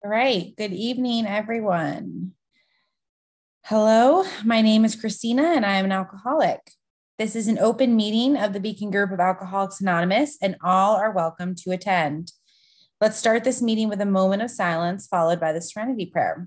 All right. Good evening, everyone. Hello, my name is Christina and I am an alcoholic. This is an open meeting of the Beacon Group of Alcoholics Anonymous, and all are welcome to attend. Let's start this meeting with a moment of silence, followed by the Serenity Prayer.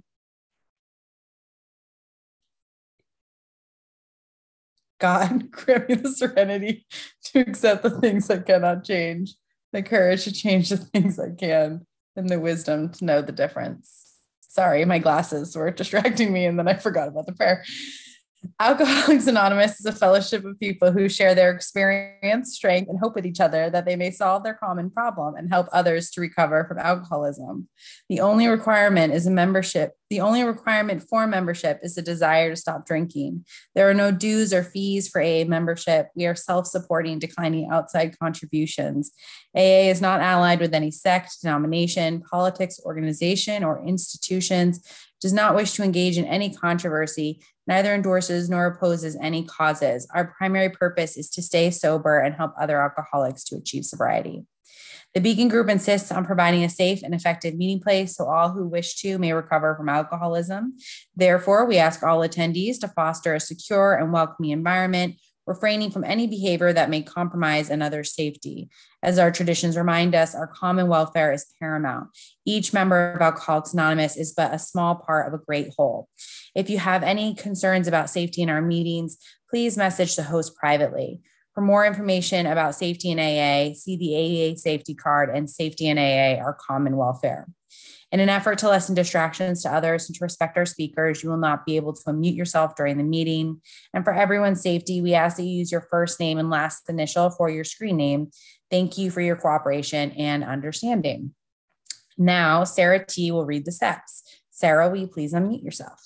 God, grant me the serenity to accept the things I cannot change, the courage to change the things I can, and the wisdom to know the difference. Sorry, my glasses were distracting me and then I forgot about the prayer. Alcoholics Anonymous is a fellowship of people who share their experience, strength, and hope with each other that they may solve their common problem and help others to recover from alcoholism. The only requirement is a membership. The only requirement for membership is the desire to stop drinking. There are no dues or fees for AA membership. We are self-supporting, declining outside contributions. AA is not allied with any sect, denomination, politics, organization, or institutions, does not wish to engage in any controversy, neither endorses nor opposes any causes. Our primary purpose is to stay sober and help other alcoholics to achieve sobriety. The Beacon Group insists on providing a safe and effective meeting place so all who wish to may recover from alcoholism. Therefore, we ask all attendees to foster a secure and welcoming environment, refraining from any behavior that may compromise another's safety. As our traditions remind us, our common welfare is paramount. Each member of Alcoholics Anonymous is but a small part of a great whole. If you have any concerns about safety in our meetings, please message the host privately. For more information about safety in AA, see the AA safety card and safety in AA, our common welfare. In an effort to lessen distractions to others and to respect our speakers, you will not be able to unmute yourself during the meeting. And for everyone's safety, we ask that you use your first name and last initial for your screen name. Thank you for your cooperation and understanding. Now, Sarah T. will read the steps. Sarah, will you please unmute yourself?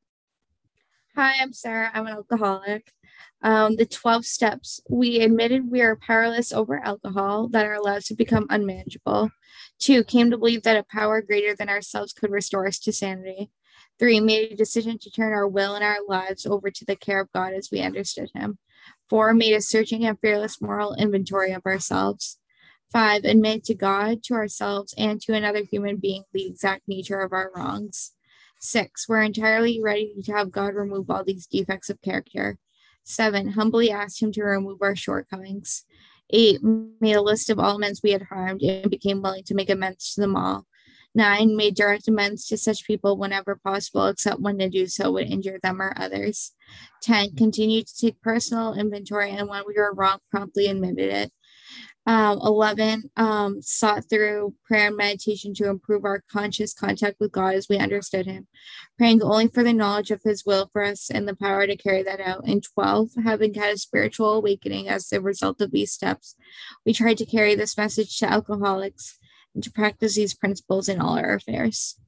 Hi, I'm Sarah. I'm an alcoholic. The 12 steps. We admitted we are powerless over alcohol, that our lives have become unmanageable. 2, came to believe that a power greater than ourselves could restore us to sanity. 3, made a decision to turn our will and our lives over to the care of God as we understood him. 4, made a searching and fearless moral inventory of ourselves. 5, admitted to God, to ourselves, and to another human being the exact nature of our wrongs. 6, we're entirely ready to have God remove all these defects of character. 7, humbly asked him to remove our shortcomings. 8, made a list of all amends we had harmed and became willing to make amends to them all. 9, made direct amends to such people whenever possible, except when to do so would injure them or others. 10, continued to take personal inventory, and when we were wrong, promptly admitted it. 11, sought through prayer and meditation to improve our conscious contact with God as we understood him, praying only for the knowledge of his will for us and the power to carry that out. And 12, having had a spiritual awakening as the result of these steps, we tried to carry this message to alcoholics and to practice these principles in all our affairs.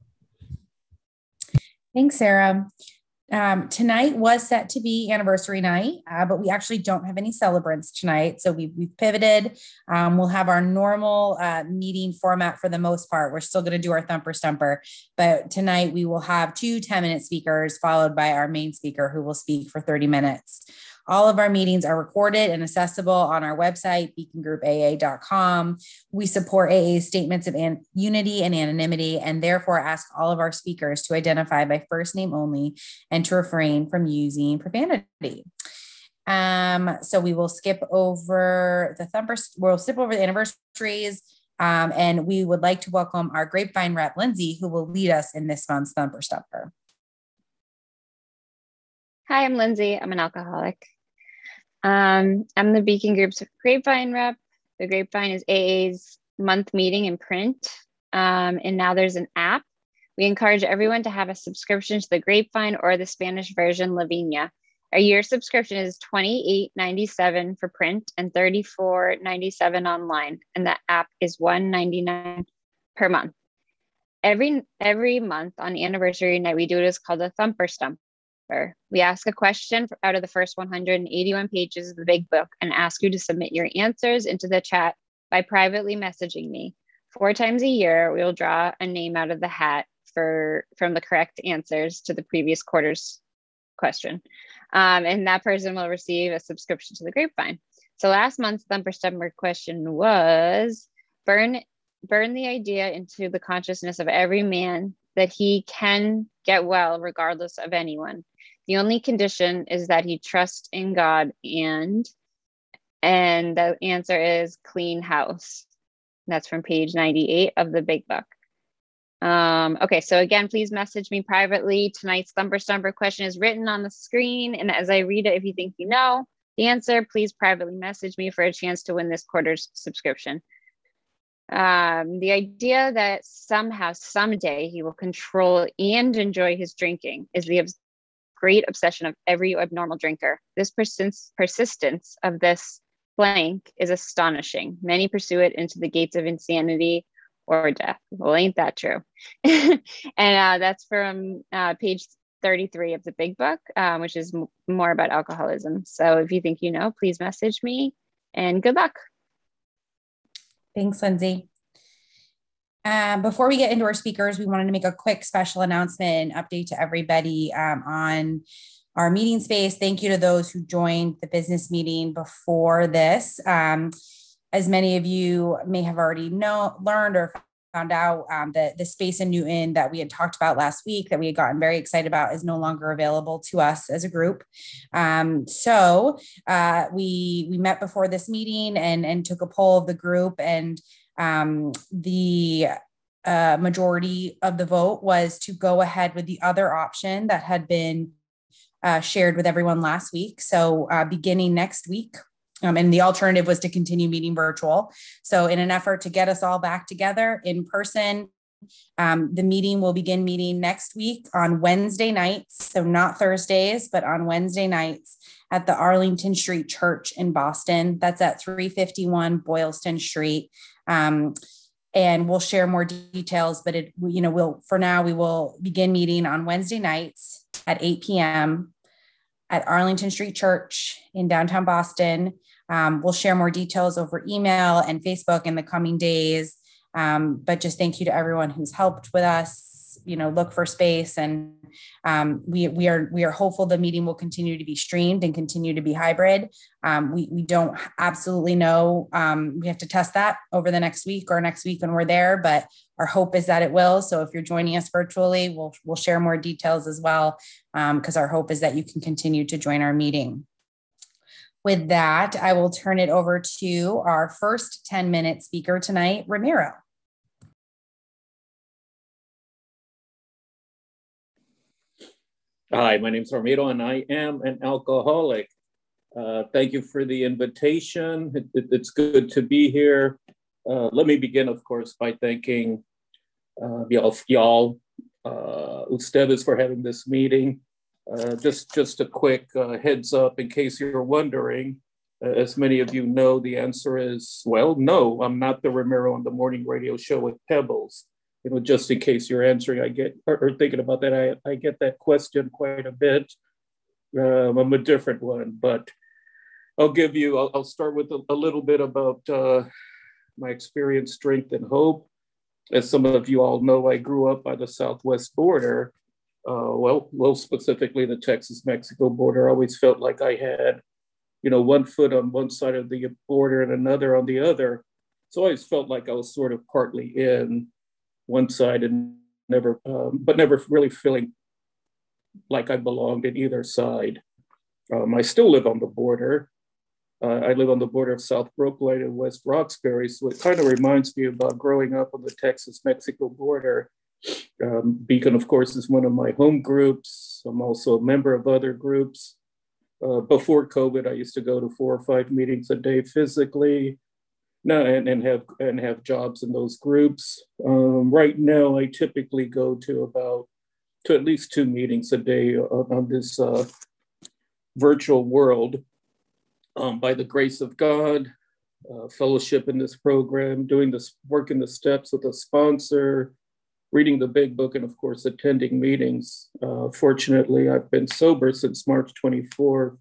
Thanks, Sarah. Tonight was set to be anniversary night, but we actually don't have any celebrants tonight. So we've pivoted. We'll have our normal meeting format for the most part. We're still going to do our thumper stumper, but tonight we will have 2 10-minute speakers followed by our main speaker who will speak for 30 minutes. All of our meetings are recorded and accessible on our website, beacongroupaa.com. We support AA's statements of unity and anonymity, and therefore ask all of our speakers to identify by first name only and to refrain from using profanity. So we will skip over the anniversaries, and we would like to welcome our Grapevine rep, Lindsay, who will lead us in this month's Thumper Stumper. Hi, I'm Lindsay. I'm an alcoholic. I'm the Beacon Group's Grapevine rep. The Grapevine is AA's month meeting in print, and now there's an app. We encourage everyone to have a subscription to the Grapevine or the Spanish version, Lavinia. Our year subscription is $28.97 for print and $34.97 online, and the app is $1.99 per month. Every month on anniversary night, we do what is called a Thumper Stumper. We ask a question out of the first 181 pages of the big book and ask you to submit your answers into the chat by privately messaging me. 4 times a year, we will draw a name out of the hat from the correct answers to the previous quarter's question. And that person will receive a subscription to the Grapevine. So last month's Thumper Stumper question was, burn burn the idea into the consciousness of every man that he can get well regardless of anyone. The only condition is that he trusts in God, and the answer is clean house. That's from page 98 of the big book. Okay, so again, please message me privately. Tonight's Thumper Stumper question is written on the screen, and as I read it, if you think you know the answer, please privately message me for a chance to win this quarter's subscription. The idea that somehow, someday, he will control and enjoy his drinking is the great obsession of every abnormal drinker. This persistence of this blank is astonishing. Many pursue it into the gates of insanity or death. Well, ain't that true? And that's from page 33 of the big book, which is more about alcoholism. So if you think you know, please message me, and good luck. Thanks, Lindsay. Before we get into our speakers, we wanted to make a quick special announcement and update to everybody on our meeting space. Thank you to those who joined the business meeting before this. As many of you may have already learned or found out, that the space in Newton that we had talked about last week that we had gotten very excited about is no longer available to us as a group. So we met before this meeting and took a poll of the group, and the majority of the vote was to go ahead with the other option that had been shared with everyone last week. So beginning next week, and the alternative was to continue meeting virtual. So in an effort to get us all back together in person, the meeting will begin meeting next week on Wednesday nights. So not Thursdays, but on Wednesday nights at the Arlington Street Church in Boston. That's at 351 Boylston Street. And we'll share more details, but we will begin meeting on Wednesday nights at 8 p.m. at Arlington Street Church in downtown Boston. We'll share more details over email and Facebook in the coming days. But just thank you to everyone who's helped with us, look for space. And we are hopeful the meeting will continue to be streamed and continue to be hybrid. We don't absolutely know. We have to test that over the next week or next week when we're there, but our hope is that it will. So if you're joining us virtually, we'll share more details as well, because our hope is that you can continue to join our meeting. With that, I will turn it over to our first 10-minute speaker tonight, Ramiro. Hi, my name is Ramiro, and I am an alcoholic. Thank you for the invitation. It's good to be here. Let me begin, of course, by thanking y'all, ustedes, for having this meeting. Just a quick heads up in case you're wondering. As many of you know, the answer is, well, no, I'm not the Ramiro on the morning radio show with Pebbles. Just in case you're answering, or thinking about that, I get that question quite a bit. I'm a different one, but I'll start with a little bit about my experience, strength, and hope. As some of you all know, I grew up by the Southwest border. Well, specifically the Texas-Mexico border. I always felt like I had, one foot on one side of the border and another on the other. So I always felt like I was sort of partly in one side and never really feeling like I belonged in either side. I still live on the border. I live on the border of South Brookline and West Roxbury. So it kind of reminds me about growing up on the Texas-Mexico border. Beacon, of course, is one of my home groups. I'm also a member of other groups. Before COVID, I used to go to 4 or 5 meetings a day physically, and have jobs in those groups. Right now, I typically go to at least 2 meetings a day on this virtual world. By the grace of God, fellowship in this program, doing this work in the steps with a sponsor, reading the big book, and of course, attending meetings. Fortunately, I've been sober since March 24,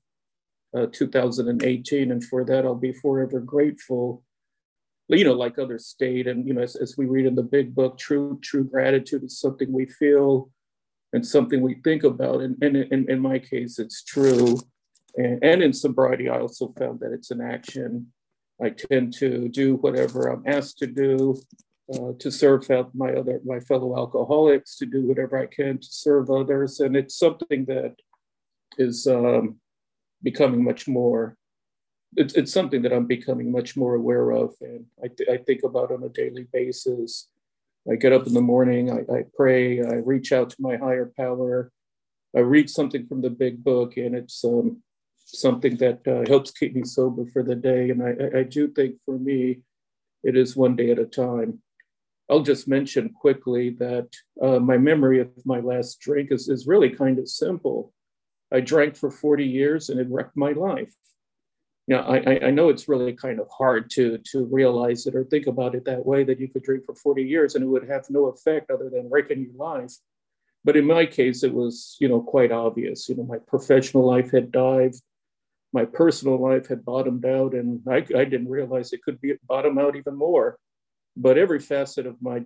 2018. And for that, I'll be forever grateful. Like others state, and as we read in the big book, true gratitude is something we feel and something we think about. And in my case, it's true. And in sobriety, I also found that it's an action. I tend to do whatever I'm asked to do. to serve out my fellow alcoholics, to do whatever I can to serve others. And it's something that is becoming much more, it's something that I'm becoming much more aware of. And I think about on a daily basis. I get up in the morning, I pray, I reach out to my higher power. I read something from the big book, and it's something that helps keep me sober for the day. And I do think for me, it is one day at a time. I'll just mention quickly that my memory of my last drink is really kind of simple. I drank for 40 years and it wrecked my life. Now, I know it's really kind of hard to realize it or think about it that way, that you could drink for 40 years and it would have no effect other than wrecking your life. But in my case, it was, quite obvious. My professional life had dived, my personal life had bottomed out, and I didn't realize it could be bottom out even more. But every facet of my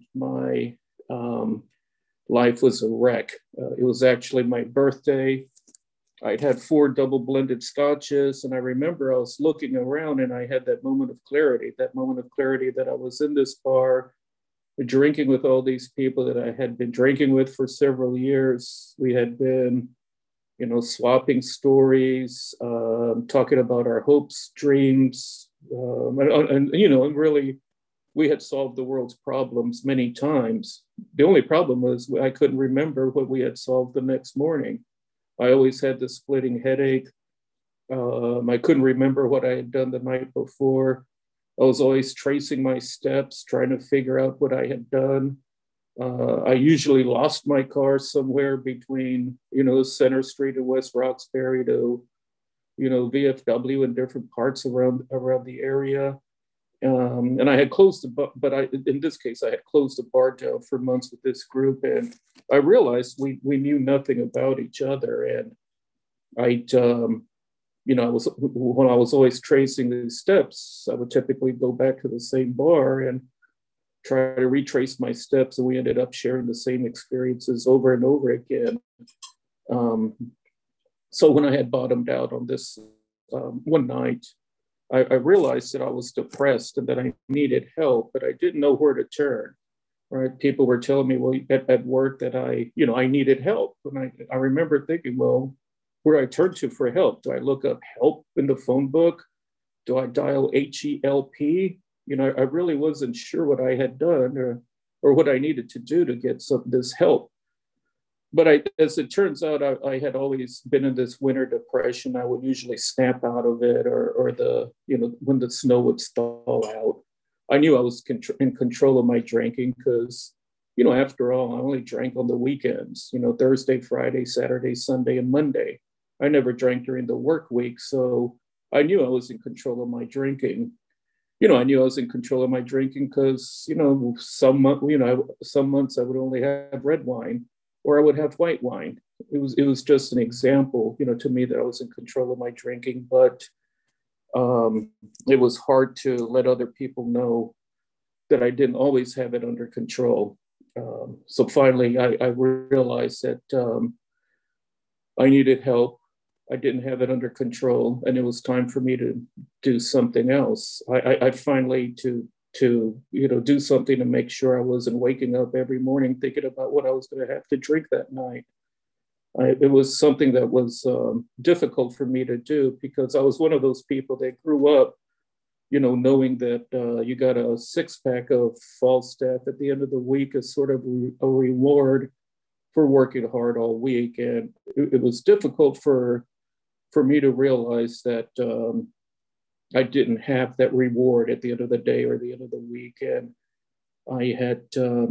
life was a wreck. It was actually my birthday. I'd had 4 double blended scotches, and I remember I was looking around and I had that moment of clarity that I was in this bar drinking with all these people that I had been drinking with for several years. We had been, swapping stories, talking about our hopes, dreams, and really, we had solved the world's problems many times. The only problem was I couldn't remember what we had solved the next morning. I always had this splitting headache. I couldn't remember what I had done the night before. I was always tracing my steps, trying to figure out what I had done. I usually lost my car somewhere between, Center Street and West Roxbury to, VFW and different parts around the area. And I had closed the bar, but in this case, I had closed the bar down for months with this group. And I realized we knew nothing about each other. And when I was always tracing these steps, I would typically go back to the same bar and try to retrace my steps. And we ended up sharing the same experiences over and over again. So when I had bottomed out on this one night, I realized that I was depressed and that I needed help, but I didn't know where to turn. Right? People were telling me, well, at work that I needed help. And I remember thinking, well, where do I turn to for help? Do I look up help in the phone book? Do I dial HELP? I really wasn't sure what I had done or what I needed to do to get this help. But as it turns out, I had always been in this winter depression. I would usually snap out of it, or when the snow would stall out. I knew I was in control of my drinking because, after all, I only drank on the weekends, Thursday, Friday, Saturday, Sunday, and Monday. I never drank during the work week. So I knew I was in control of my drinking. I knew I was in control of my drinking because, some months I would only have red wine, or I would have white wine. It was just an example, to me, that I was in control of my drinking. But it was hard to let other people know that I didn't always have it under control. So finally, I realized that I needed help. I didn't have it under control, and it was time for me to do something else. I finally to do something to make sure I wasn't waking up every morning thinking about what I was going to have to drink that night. It was something that was difficult for me to do because I was one of those people that grew up, knowing that you got a 6-pack of Falstaff at the end of the week as sort of a reward for working hard all week. And it was difficult for me to realize that I didn't have that reward at the end of the day or the end of the week. And I had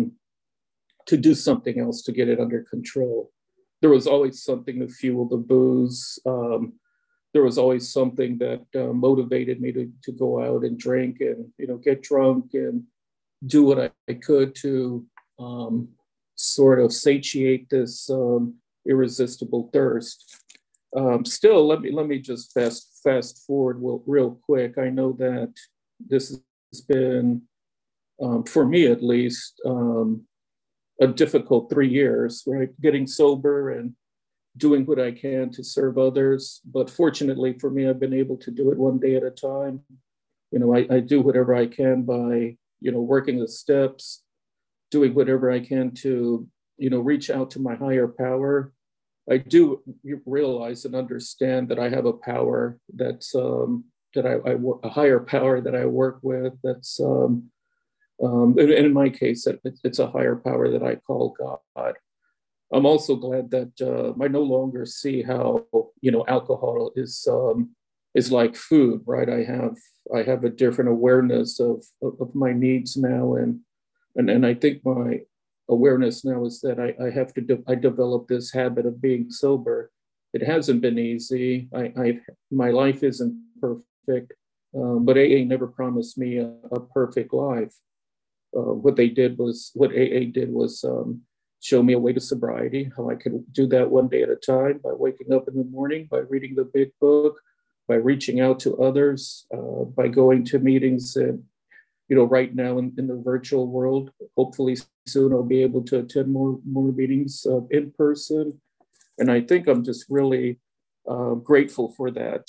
to do something else to get it under control. There was always something to fuel the booze. There was always something that motivated me to go out and drink and, get drunk and do what I could to sort of satiate this irresistible thirst. Still, let me just fast forward real quick. I know that this has been, for me at least, a difficult 3 years, right? Getting sober and doing what I can to serve others. But fortunately for me, I've been able to do it one day at a time. I do whatever I can by, working the steps, doing whatever I can to, reach out to my higher power. I do realize and understand that I have a power that's a higher power that I work with. That's in my case, it's a higher power that I call God. I'm also glad that I no longer see how alcohol is like food, right? I have a different awareness of my needs now, and I think my awareness now is that I developed this habit of being sober. It hasn't been easy. My life isn't perfect, but AA never promised me a perfect life. What AA did was show me a way to sobriety, how I could do that one day at a time by waking up in the morning, by reading the big book, by reaching out to others, by going to meetings. And, right now in the virtual world, hopefully soon I'll be able to attend more meetings in person. And I think I'm just really grateful for that.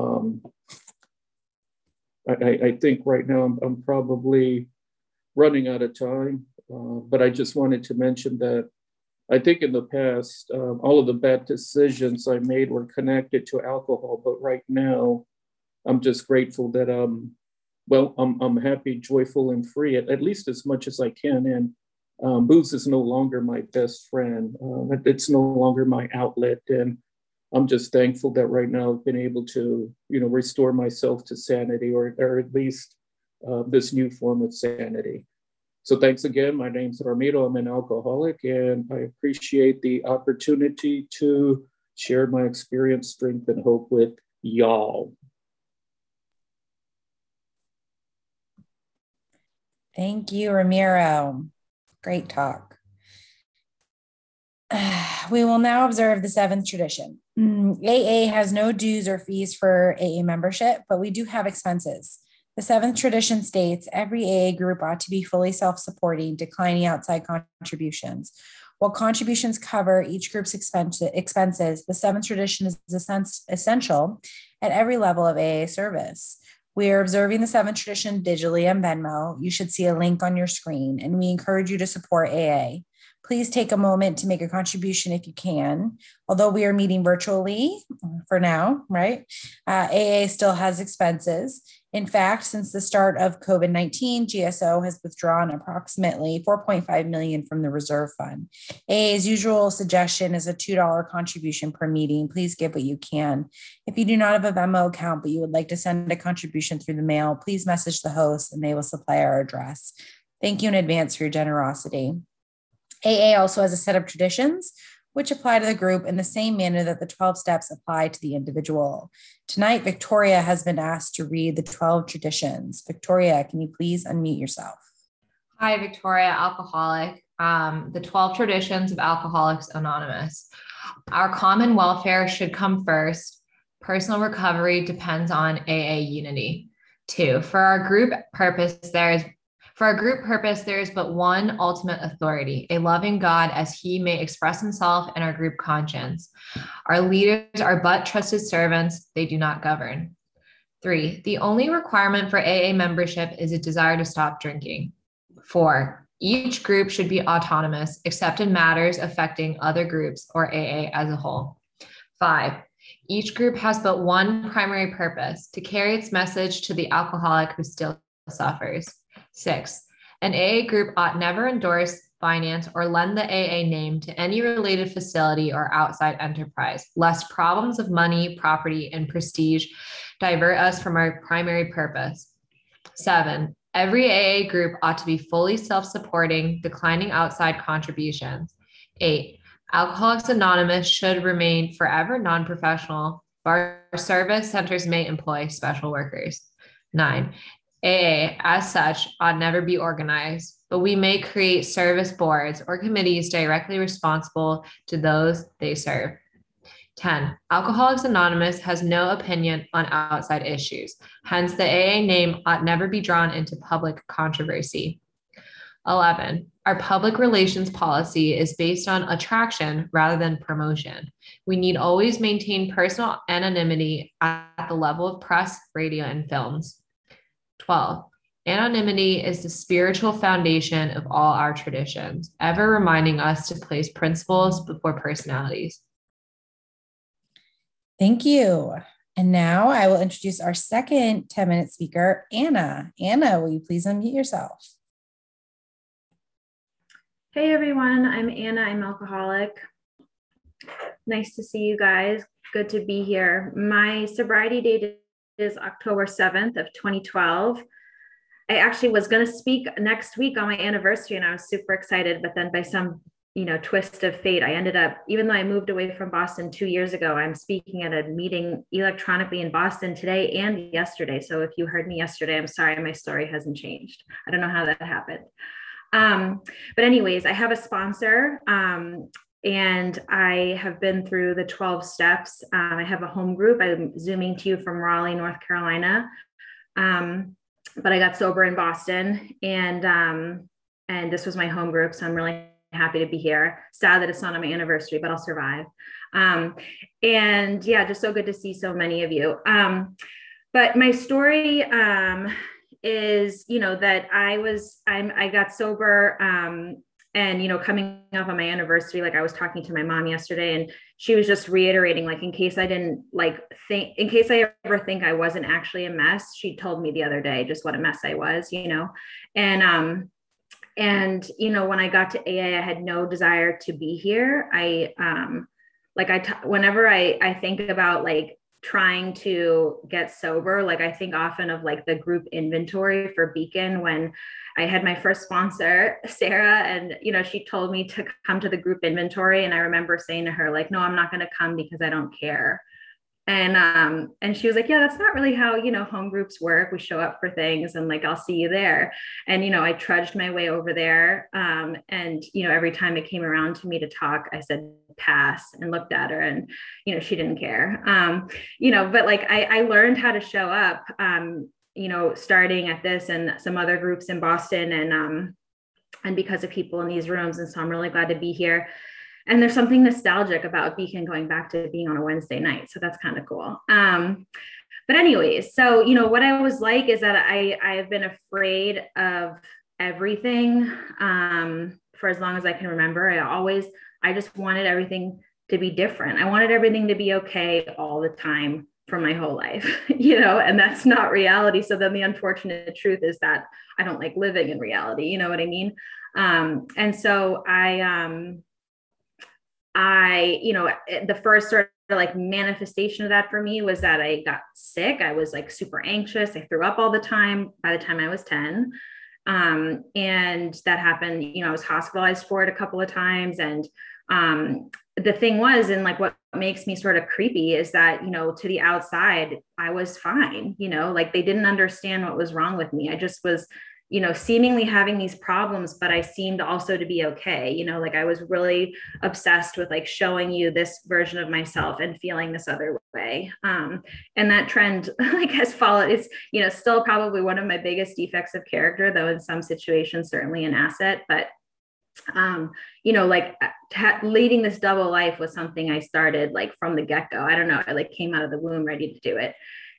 I think right now I'm probably running out of time, but I just wanted to mention that I think in the past, all of the bad decisions I made were connected to alcohol, but right now I'm just grateful that I'm happy, joyful, and free at least as much as I can. And booze is no longer my best friend. It's no longer my outlet. And I'm just thankful that right now I've been able to, restore myself to sanity, or at least this new form of sanity. So thanks again. My name's Ramiro. I'm an alcoholic, and I appreciate the opportunity to share my experience, strength, and hope with y'all. Thank you, Ramiro. Great talk. We will now observe the seventh tradition. AA has no dues or fees for AA membership, but we do have expenses. The seventh tradition states every AA group ought to be fully self-supporting, declining outside contributions. While contributions cover each group's expenses, the seventh tradition is essential at every level of AA service. We are observing the seventh tradition digitally on Venmo. You should see a link on your screen, and we encourage you to support AA. Please take a moment to make a contribution if you can. Although we are meeting virtually for now, right? AA still has expenses. In fact, since the start of COVID-19, GSO has withdrawn approximately $4.5 million from the reserve fund. AA's usual suggestion is a $2 contribution per meeting. Please give what you can. If you do not have a Venmo account, but you would like to send a contribution through the mail, please message the host and they will supply our address. Thank you in advance for your generosity. AA also has a set of traditions which apply to the group in the same manner that the 12 steps apply to the individual. Tonight, Victoria has been asked to read the 12 traditions. Victoria, can you please unmute yourself? Hi, Victoria, alcoholic. The 12 traditions of Alcoholics Anonymous. Our common welfare should come first. Personal recovery depends on AA unity. 2, for our group purpose, there is but one ultimate authority, a loving God, as he may express himself in our group conscience. Our leaders are but trusted servants, they do not govern. 3, the only requirement for AA membership is a desire to stop drinking. 4, each group should be autonomous, except in matters affecting other groups or AA as a whole. 5, each group has but one primary purpose, to carry its message to the alcoholic who still suffers. 6, an AA group ought never endorse, finance, or lend the AA name to any related facility or outside enterprise, lest problems of money, property, and prestige divert us from our primary purpose. 7, every AA group ought to be fully self-supporting, declining outside contributions. 8, Alcoholics Anonymous should remain forever non-professional. Our service centers may employ special workers. 9, AA, as such, ought never be organized, but we may create service boards or committees directly responsible to those they serve. 10, Alcoholics Anonymous has no opinion on outside issues. Hence, the AA name ought never be drawn into public controversy. 11, our public relations policy is based on attraction rather than promotion. We need always maintain personal anonymity at the level of press, radio, and films. 12, Anonymity is the spiritual foundation of all our traditions, ever reminding us to place principles before personalities. Thank you. And now I will introduce our second 10-minute speaker, Anna. Anna, will you please unmute yourself? Hey everyone, I'm Anna, I'm alcoholic. Nice to see you guys. Good to be here. My sobriety date is October 7th of 2012. I actually was going to speak next week on my anniversary and I was super excited, but then by some twist of fate, I ended up, even though I moved away from Boston 2 years ago, I'm speaking at a meeting electronically in Boston today and yesterday. So if you heard me yesterday, I'm sorry, my story hasn't changed. I don't know how that happened. But anyways, I have a sponsor and I have been through the 12 steps. I have a home group. I'm Zooming to you from Raleigh, North Carolina. But I got sober in Boston and this was my home group. So I'm really happy to be here. Sad that it's not on my anniversary, but I'll survive. And yeah, just so good to see so many of you. But my story is, that I got sober and, coming up on my anniversary, like I was talking to my mom yesterday and she was just reiterating, like, in case I ever think I wasn't actually a mess, she told me the other day just what a mess I was, and when I got to AA, I had no desire to be here. Whenever I think about like trying to get sober, like I think often of like the group inventory for Beacon when I had my first sponsor, Sarah, and she told me to come to the group inventory. And I remember saying to her, like, no, I'm not going to come because I don't care. And she was like, yeah, that's not really how, home groups work. We show up for things and like, I'll see you there. And, I trudged my way over there. And, every time it came around to me to talk, I said, pass, and looked at her and, she didn't care. But like, I learned how to show up, starting at this and some other groups in Boston and because of people in these rooms. And so I'm really glad to be here. And there's something nostalgic about Beacon going back to being on a Wednesday night. So that's kind of cool. But anyways, so, what I was like is that I have been afraid of everything for as long as I can remember. I just wanted everything to be different. I wanted everything to be okay all the time for my whole life, and that's not reality. So then the unfortunate truth is that I don't like living in reality. You know what I mean? And so the first sort of like manifestation of that for me was that I got sick. I was like super anxious. I threw up all the time by the time I was 10. And that happened, I was hospitalized for it a couple of times. And the thing was, and like what makes me sort of creepy is that, to the outside, I was fine, like they didn't understand what was wrong with me. I just was, seemingly having these problems, but I seemed also to be okay. Like I was really obsessed with like showing you this version of myself and feeling this other way. And that trend like has followed. It's, still probably one of my biggest defects of character, though in some situations, certainly an asset, but leading this double life was something I started like from the get-go. I don't know. I like came out of the womb ready to do it.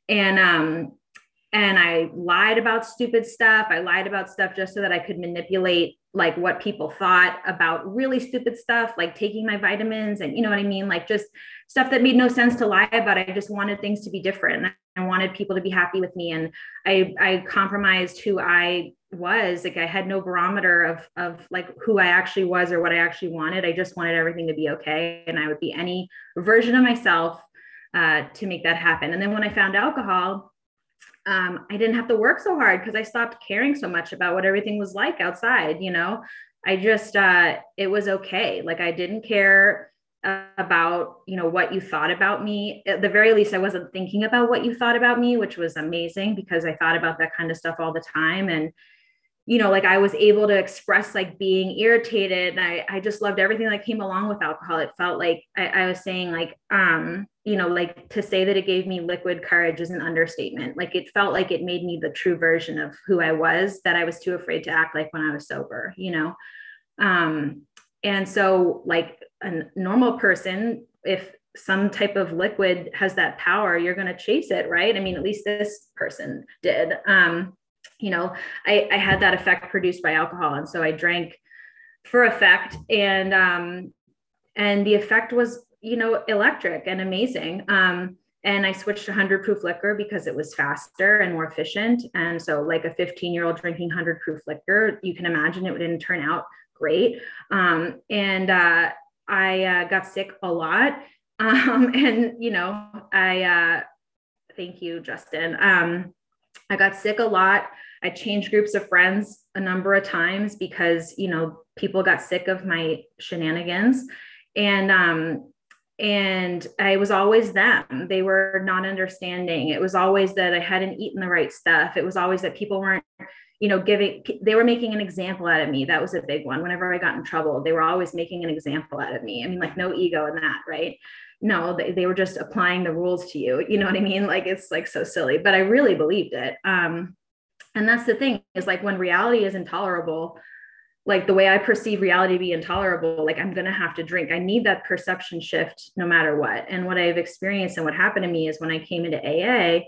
And I lied about stupid stuff. I lied about stuff just so that I could manipulate like what people thought about really stupid stuff, like taking my vitamins and you know what I mean? Like just stuff that made no sense to lie about. I just wanted things to be different. And I wanted people to be happy with me. And I compromised who I was. Like I had no barometer of like who I actually was or what I actually wanted. I just wanted everything to be okay. And I would be any version of myself to make that happen. And then when I found alcohol, I didn't have to work so hard because I stopped caring so much about what everything was like outside. I just, it was okay. Like I didn't care about, what you thought about me. At the very least, I wasn't thinking about what you thought about me, which was amazing because I thought about that kind of stuff all the time. And, like I was able to express like being irritated. And I just loved everything that came along with alcohol. It felt like I was saying like, like to say that it gave me liquid courage is an understatement. Like it felt like it made me the true version of who I was that I was too afraid to act like when I was sober, and so like a normal person, if some type of liquid has that power, you're going to chase it. Right. I mean, at least this person did. I had that effect produced by alcohol. And so I drank for effect, and the effect was, electric and amazing. And I switched to 100 proof liquor because it was faster and more efficient. And so like a 15-year-old drinking 100 proof liquor, you can imagine it didn't turn out great. I got sick a lot. Thank you, Justin. I got sick a lot. I changed groups of friends a number of times because, people got sick of my shenanigans. And I was always them. They were not understanding. It was always that I hadn't eaten the right stuff. It was always that people weren't, they were making an example out of me. That was a big one. Whenever I got in trouble, they were always making an example out of me. I mean, like no ego in that, right? No, they were just applying the rules to you. You know what I mean? Like, it's like so silly, but I really believed it. And that's the thing, is like when reality is intolerable, like the way I perceive reality to be intolerable, like I'm going to have to drink. I need that perception shift no matter what. And what I've experienced and what happened to me is when I came into AA,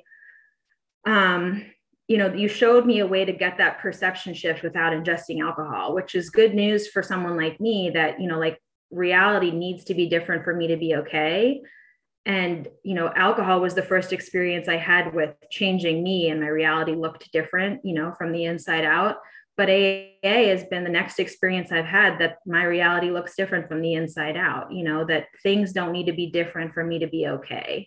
you showed me a way to get that perception shift without ingesting alcohol, which is good news for someone like me that, like reality needs to be different for me to be okay. And, alcohol was the first experience I had with changing me, and my reality looked different, from the inside out. But AA has been the next experience I've had that my reality looks different from the inside out, that things don't need to be different for me to be okay.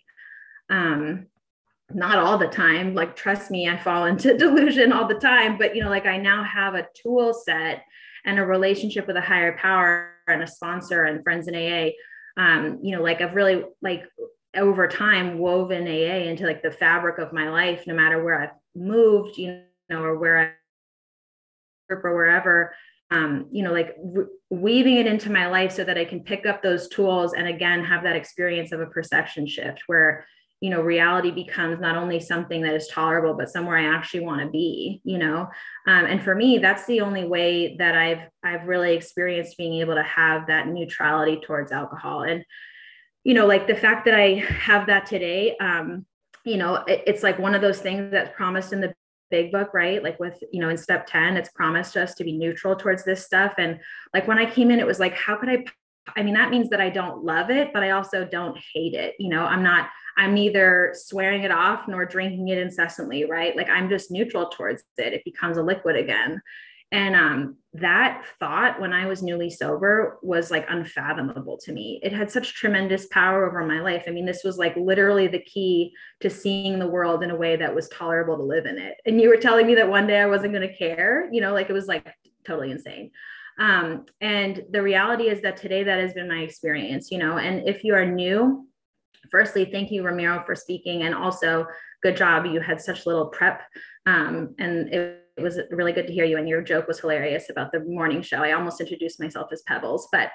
Not all the time, like, trust me, I fall into delusion all the time, but, like I now have a tool set and a relationship with a higher power and a sponsor and friends in AA. Like I've really over time woven AA into like the fabric of my life, no matter where I've moved, or where I or wherever, weaving it into my life so that I can pick up those tools and again, have that experience of a perception shift where, reality becomes not only something that is tolerable, but somewhere I actually want to be, and for me, that's the only way that I've really experienced being able to have that neutrality towards alcohol. And, like the fact that I have that today, it's like one of those things that's promised in the big book, right? Like with, in step 10, it's promised us to be neutral towards this stuff. And like, when I came in, it was like, how could I mean, that means that I don't love it, but I also don't hate it. I'm neither swearing it off nor drinking it incessantly, right? Like I'm just neutral towards it. It becomes a liquid again. And that thought when I was newly sober was like unfathomable to me. It had such tremendous power over my life. I mean, this was like literally the key to seeing the world in a way that was tolerable to live in it. And you were telling me that one day I wasn't going to care, like it was like totally insane. And the reality is that today that has been my experience, and if you are new, firstly, thank you, Ramiro, for speaking. And also good job. You had such little prep. And it was really good to hear you. And your joke was hilarious about the morning show. I almost introduced myself as Pebbles, but,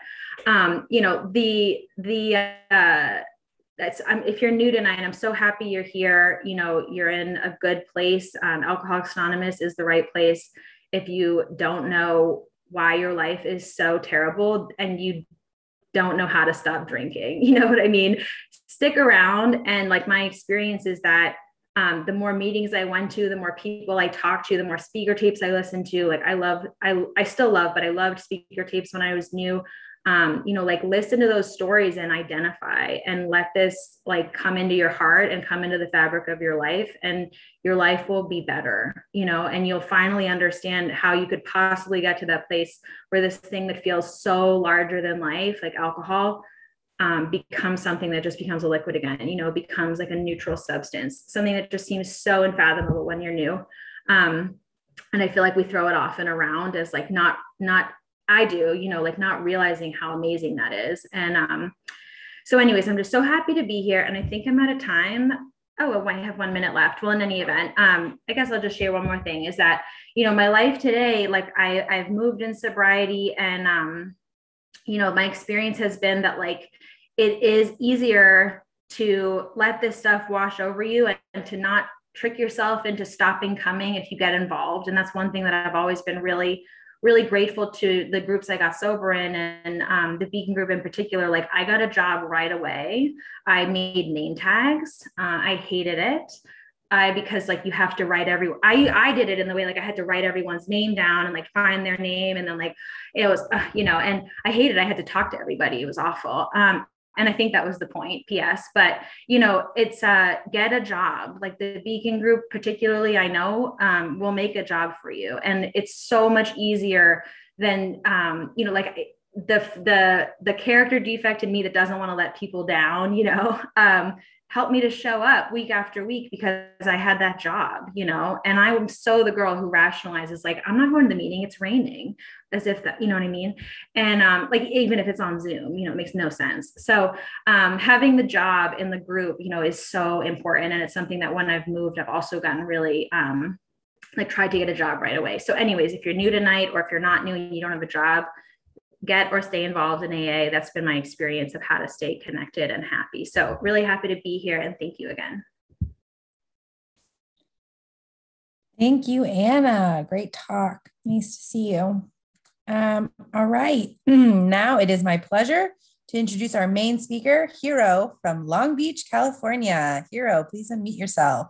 if you're new tonight, I'm so happy you're here. You're in a good place. Alcoholics Anonymous is the right place. If you don't know why your life is so terrible and you don't know how to stop drinking, you know what I mean? Stick around. And like my experience is that the more meetings I went to, the more people I talked to, the more speaker tapes I listened to. Like I still love, but I loved speaker tapes when I was new. Listen to those stories and identify and let this like come into your heart and come into the fabric of your life, and your life will be better, and you'll finally understand how you could possibly get to that place where this thing that feels so larger than life, like alcohol, becomes something that just becomes a liquid again, becomes like a neutral substance, something that just seems so unfathomable when you're new. And I feel like we throw it often around as like, not I do, like not realizing how amazing that is. And so anyways, I'm just so happy to be here. And I think I'm out of time. Oh, I have 1 minute left. Well, in any event, I guess I'll just share one more thing is that, my life today, like I've moved in sobriety, and, my experience has been that like, it is easier to let this stuff wash over you and to not trick yourself into stopping coming if you get involved. And that's one thing that I've always been really, really grateful to the groups I got sober in, and the Beacon group in particular. Like I got a job right away. I made name tags. I hated it. because like you have to write I did it in the way, like I had to write everyone's name down and like find their name. And then like, it was, and I hated it. I had to talk to everybody. It was awful. And I think that was the point, PS. But, it's get a job. Like the Beacon Group, particularly, I know, will make a job for you. And it's so much easier than, like the character defect in me that doesn't want to let people down, helped me to show up week after week because I had that job, and I'm so the girl who rationalizes, like, I'm not going to the meeting, it's raining, as if that, you know what I mean? And like, even if it's on Zoom, it makes no sense. So having the job in the group, is so important. And it's something that when I've moved, I've also gotten really, like tried to get a job right away. So anyways, if you're new tonight, or if you're not new and you don't have a job, get or stay involved in AA. That's been my experience of how to stay connected and happy. So really happy to be here, and thank you again. Thank you, Anna. Great talk. Nice to see you. All right. Now it is my pleasure to introduce our main speaker, Hero from Long Beach, California. Hero, please unmute yourself.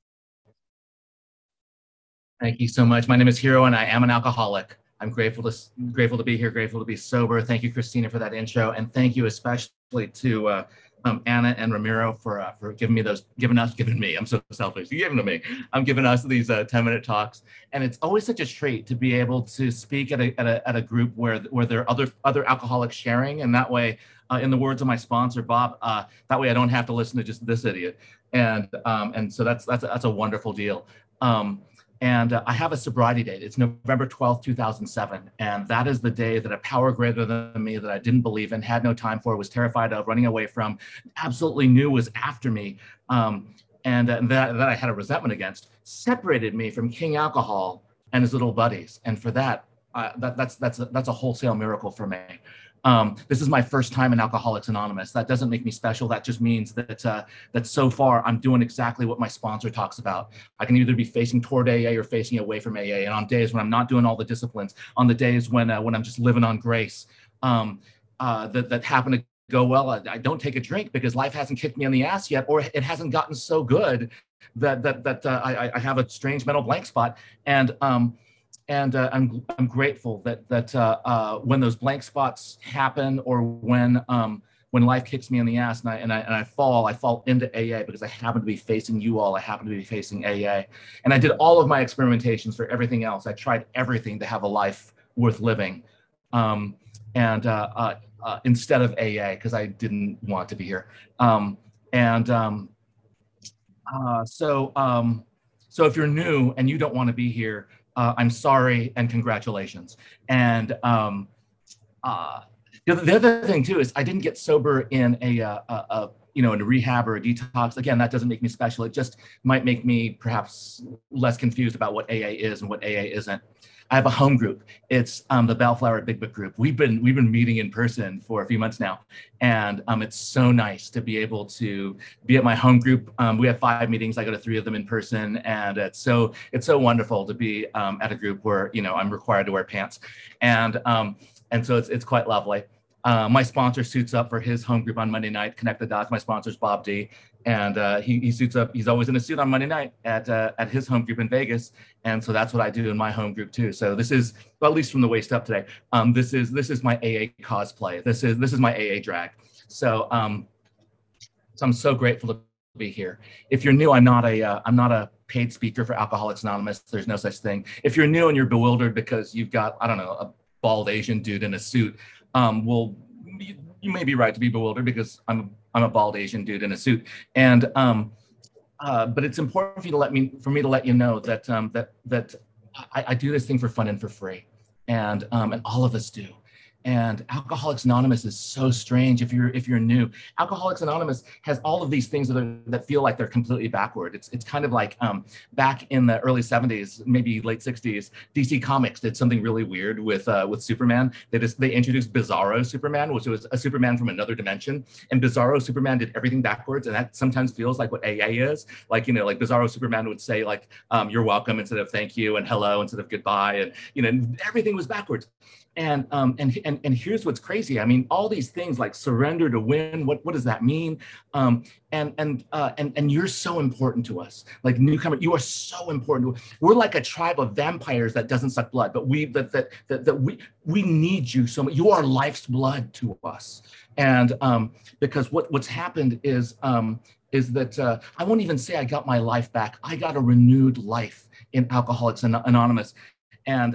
Thank you so much. My name is Hero, and I am an alcoholic. I'm grateful to be here, grateful to be sober. Thank you, Christina, for that intro, and thank you especially to Anna and Ramiro for giving me. I'm so selfish. You're giving to me. I'm giving us these 10-minute talks, and it's always such a treat to be able to speak at a group where there are other alcoholics sharing, and that way, in the words of my sponsor Bob, that way I don't have to listen to just this idiot, and so that's a wonderful deal. And I have a sobriety date. It's November 12th, 2007. And that is the day that a power greater than me that I didn't believe in, had no time for, was terrified of, running away from, absolutely knew was after me, and that I had a resentment against, separated me from King Alcohol and his little buddies. And for that, that's a wholesale miracle for me. This is my first time in Alcoholics Anonymous. That doesn't make me special. That just means that so far I'm doing exactly what my sponsor talks about. I can either be facing toward AA or facing away from AA. And on days when I'm not doing all the disciplines, on the days when I'm just living on grace, that happen to go well, I don't take a drink because life hasn't kicked me in the ass yet, or it hasn't gotten so good that I have a strange mental blank spot. And I'm grateful that when those blank spots happen, or when life kicks me in the ass and I fall into AA because I happen to be facing you all. I happen to be facing AA, and I did all of my experimentations for everything else. I tried everything to have a life worth living, instead of AA, because I didn't want to be here. So if you're new and you don't want to be here, I'm sorry and congratulations. And the other thing too is I didn't get sober in in a rehab or a detox. Again, that doesn't make me special. It just might make me perhaps less confused about what AA is and what AA isn't. I have a home group. It's the Bellflower Big Book group. We've been meeting in person for a few months now, and it's so nice to be able to be at my home group. We have 5 meetings. I go to 3 of them in person, and it's so wonderful to be at a group where I'm required to wear pants, and so it's quite lovely. My sponsor suits up for his home group on Monday night. Connect the Dots. My sponsor's Bob D. And he suits up. He's always in a suit on Monday night at his home group in Vegas. And so that's what I do in my home group too. So this is, well, at least from the waist up today. This is my AA cosplay. This is my AA drag. So I'm so grateful to be here. If you're new, I'm not a paid speaker for Alcoholics Anonymous. There's no such thing. If you're new and you're bewildered because you've got, I don't know, a bald Asian dude in a suit, well, you may be right to be bewildered because I'm a bald Asian dude in a suit, and but it's important for me to let you know that I do this thing for fun and for free, and all of us do. And Alcoholics Anonymous is so strange if you're new. Alcoholics Anonymous has all of these things that feel like they're completely backward. It's kind of like back in the early 70s, maybe late 60s, DC Comics did something really weird with Superman. They introduced Bizarro Superman, which was a Superman from another dimension. And Bizarro Superman did everything backwards, and that sometimes feels like what AA is. Like like Bizarro Superman would say like you're welcome instead of thank you, and hello instead of goodbye, and everything was backwards. And and here's what's crazy. I mean, all these things like surrender to win. What does that mean? And you're so important to us. Like newcomer, you are so important. We're like a tribe of vampires that doesn't suck blood, but we need you so much. You are life's blood to us. And because what's happened is that I won't even say I got my life back. I got a renewed life in Alcoholics Anonymous, and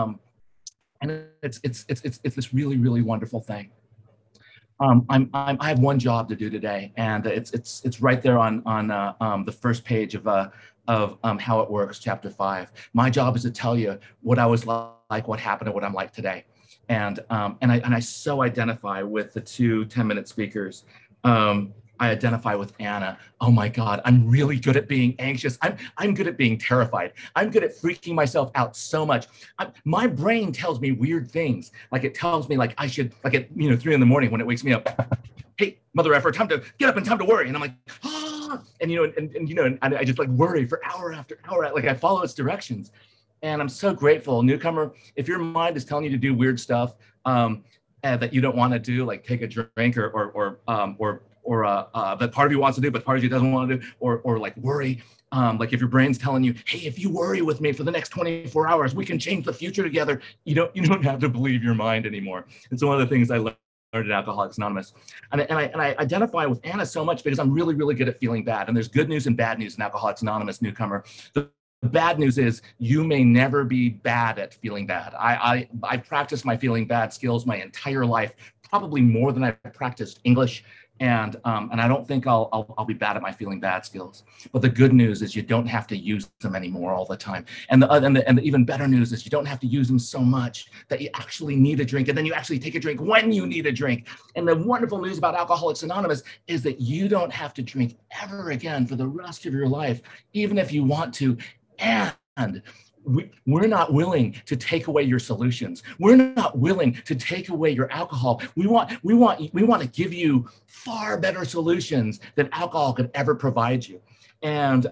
it's this really, really wonderful thing. I have one job to do today, and it's right there on the first page of How It Works, Chapter 5. My job is to tell you what I was like, what happened, and what I'm like today. And I so identify with the two 10-minute speakers. I identify with Anna. Oh my God, I'm really good at being anxious. I'm good at being terrified. I'm good at freaking myself out so much. My brain tells me weird things. Like it tells me like I should, like at 3 a.m. when it wakes me up, hey, mother effer, time to get up and time to worry. And I'm like, ah, and I just like worry for hour after hour. Like I follow its directions. And I'm so grateful. Newcomer, if your mind is telling you to do weird stuff that you don't want to do, like take a drink or that part of you wants to do, but part of you doesn't want to do, or like worry. Like if your brain's telling you, hey, if you worry with me for the next 24 hours, we can change the future together. You don't have to believe your mind anymore. It's one of the things I learned at Alcoholics Anonymous. And I identify with Anna so much because I'm really, really good at feeling bad. And there's good news and bad news in Alcoholics Anonymous, newcomer. The bad news is you may never be bad at feeling bad. I practiced my feeling bad skills my entire life, probably more than I practiced English. And I don't think I'll be bad at my feeling bad skills. But the good news is you don't have to use them anymore all the time. And the even better news is you don't have to use them so much that you actually need a drink, and then you actually take a drink when you need a drink. And the wonderful news about Alcoholics Anonymous is that you don't have to drink ever again for the rest of your life, even if you want to. And we're not willing to take away your solutions. We're not willing to take away your alcohol. We want to give you far better solutions than alcohol could ever provide you. And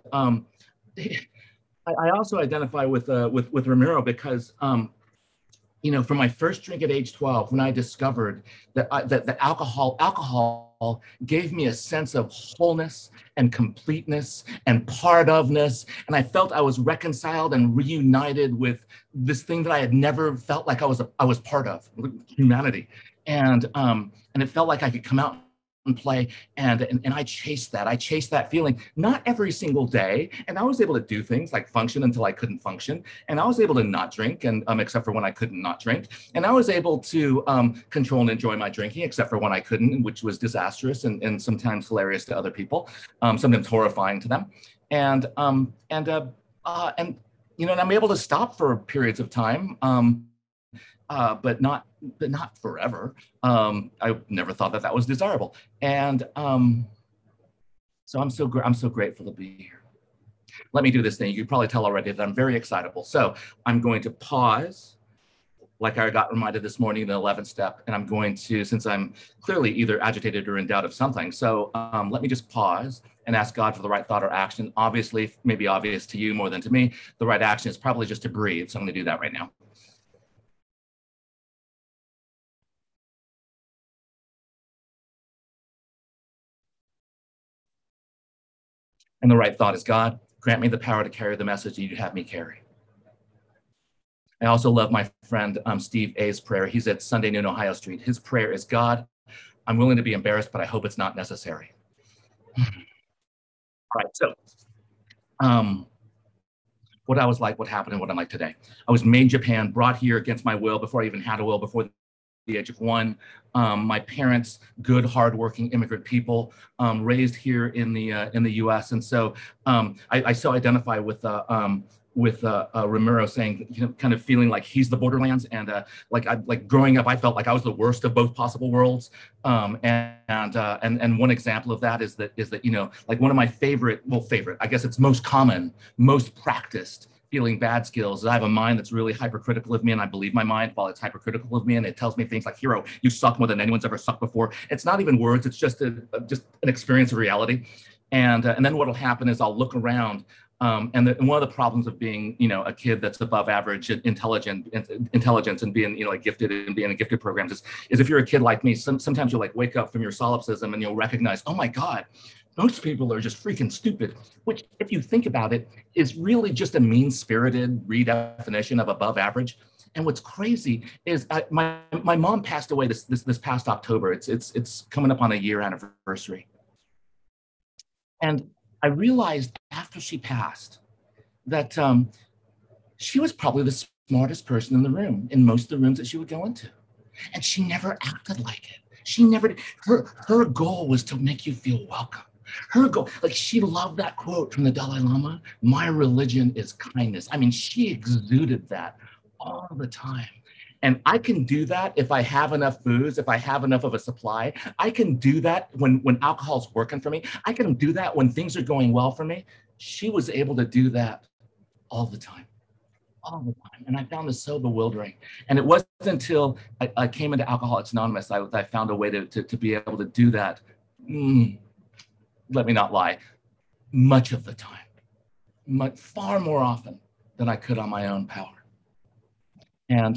I also identify with Ramiro because from my first drink at age 12, when I discovered that that alcohol gave me a sense of wholeness and completeness and part ofness, and I felt I was reconciled and reunited with this thing that I had never felt like I was part of, humanity, and it felt like I could come out and play, and I chased that feeling, not every single day, and I was able to do things like function until I couldn't function, and I was able to not drink, and except for when I couldn't not drink, and I was able to control and enjoy my drinking, except for when I couldn't, which was disastrous and sometimes hilarious to other people, sometimes horrifying to them, and I'm able to stop for periods of time. But not forever. I never thought that was desirable, and so I'm so grateful to be here. Let me do this thing. You can probably tell already that I'm very excitable. So I'm going to pause, like I got reminded this morning in the 11th step, and I'm going to, since I'm clearly either agitated or in doubt of something. So let me just pause and ask God for the right thought or action. Obviously, maybe obvious to you more than to me, the right action is probably just to breathe. So I'm going to do that right now. And the right thought is, God, grant me the power to carry the message that you'd have me carry. I also love my friend Steve A's prayer. He's at Sunday Noon, Ohio Street. His prayer is, God, I'm willing to be embarrassed, but I hope it's not necessary. All right, so what I was like, what happened, and what I'm like today. I was made in Japan, brought here against my will before I even had a will, before the age of 1. My parents, good, hardworking immigrant people, raised here in the U.S. And so I so identify with Ramiro saying, kind of feeling like he's the borderlands, and like growing up, I felt like I was the worst of both possible worlds. And one example of that is that like one of my favorite, I guess it's most common, most practiced feeling bad skills. I have a mind that's really hypercritical of me, and I believe my mind while it's hypercritical of me, and it tells me things like, hero, you suck more than anyone's ever sucked before. It's not even words, it's just an experience of reality. And then what'll happen is I'll look around And one of the problems of being, a kid that's above average intelligence and being, like gifted and being in gifted programs is if you're a kid like me, sometimes you'll like wake up from your solipsism and you'll recognize, oh my God, most people are just freaking stupid, which if you think about it is really just a mean-spirited redefinition of above average. And what's crazy is my mom passed away this past October. It's coming up on a year anniversary. And I realized after she passed that she was probably the smartest person in the room, in most of the rooms that she would go into. And she never acted like it. She never, her goal was to make you feel welcome. Her goal, like she loved that quote from the Dalai Lama, my religion is kindness. I mean, she exuded that all the time. And I can do that if I have enough booze, if I have enough of a supply. I can do that when alcohol's working for me. I can do that when things are going well for me. She was able to do that all the time. And I found this so bewildering. And it wasn't until I came into Alcoholics Anonymous I found a way to be able to do that. Let me not lie, much of the time, far more often than I could on my own power. And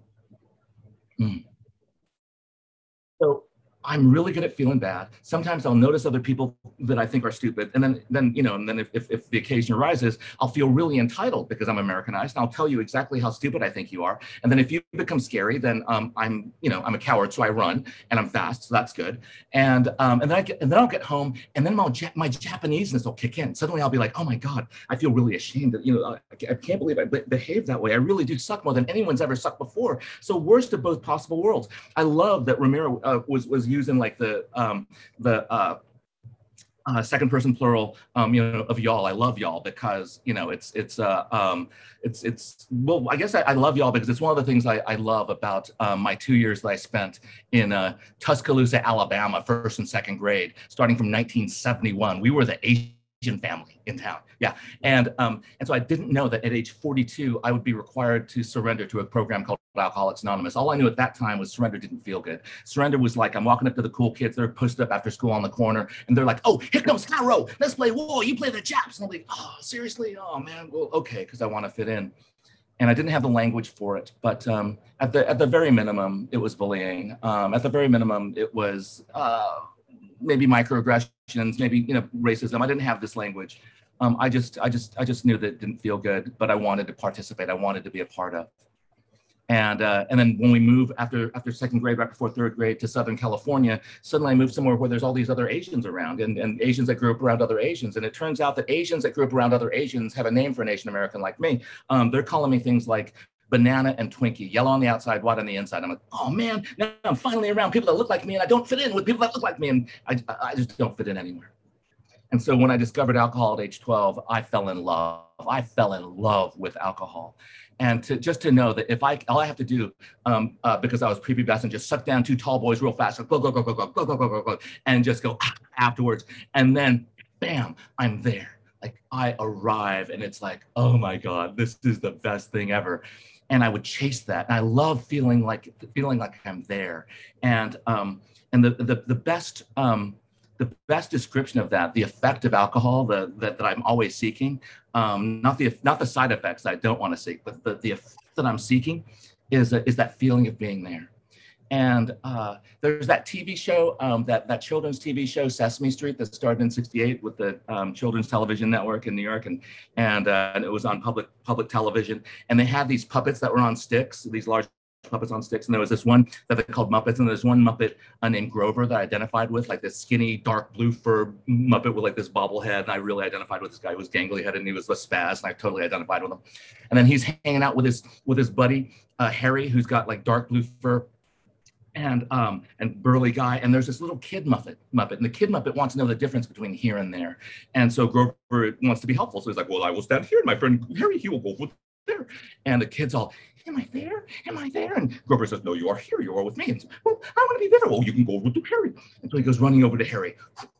so I'm really good at feeling bad. Sometimes I'll notice other people that I think are stupid. And then if the occasion arises, I'll feel really entitled because I'm Americanized. And I'll tell you exactly how stupid I think you are. And then if you become scary, then I'm a coward. So I run and I'm fast. So that's good. And then I'll get home and then my Japaneseness will kick in. Suddenly I'll be like, oh my God, I feel really ashamed that, I can't believe I behaved that way. I really do suck more than anyone's ever sucked before. So worst of both possible worlds. I love that Ramiro was using like the second person plural, of y'all. I love y'all because, well, I guess I love y'all because it's one of the things I love about my 2 years that I spent in Tuscaloosa, Alabama, first and second grade, starting from 1971. We were the Asian family in town. Yeah. And so I didn't know that at age 42, I would be required to surrender to a program called Alcoholics Anonymous. All I knew at that time was surrender didn't feel good. Surrender was like, I'm walking up to the cool kids. They're posted up after school on the corner. And they're like, oh, here comes Cairo. Let's play whoa, you play the Japs. And I'm like, oh, seriously? Oh, man. Well, okay. Because I want to fit in. And I didn't have the language for it. But at the very minimum, it was bullying. At the very minimum, it was maybe microaggressions, maybe racism. I didn't have this language. I just knew that it didn't feel good, but I wanted to participate. I wanted to be a part of. And then when we moved after second grade, right before third grade to Southern California, suddenly I moved somewhere where there's all these other Asians around and Asians that grew up around other Asians. And it turns out that Asians that grew up around other Asians have a name for an Asian American like me. They're calling me things like banana and Twinkie, yellow on the outside, white on the inside. I'm like, oh man, now I'm finally around people that look like me and I don't fit in with people that look like me. And I just don't fit in anywhere. And so when I discovered alcohol at age 12, I fell in love. I fell in love with alcohol. And to know that if all I have to do, because I was prepubescent, just suck down two tall boys real fast, go, and just go afterwards. And then bam, I'm there. Like I arrive and it's like, oh my God, this is the best thing ever. And I would chase that. And I love feeling like I'm there. And the best description of that, the effect of alcohol that I'm always seeking, not the side effects I don't want to seek, but the effect that I'm seeking is that feeling of being there. And there's that TV show, that children's TV show, Sesame Street, that started in '68 with the Children's Television Network in New York, and it was on public television. And they had these puppets that were on sticks, these large puppets on sticks, and there was this one that they called Muppets, and there's one Muppet named Grover that I identified with, like this skinny, dark blue fur Muppet with like this bobblehead, and I really identified with this guy who was gangly headed, and he was a spaz, and I totally identified with him. And then he's hanging out with his buddy Harry, who's got like dark blue fur and burly guy, and there's this little kid Muppet, and the kid Muppet wants to know the difference between here and there, and so Grover wants to be helpful, so he's like, well, I will stand here, and my friend Harry, he will go with there. And the kid's all, am I there? Am I there? And Grover says, no, you are here. You are with me. And says, well, I want to be there. Well, you can go over to Harry. And so he goes running over to Harry.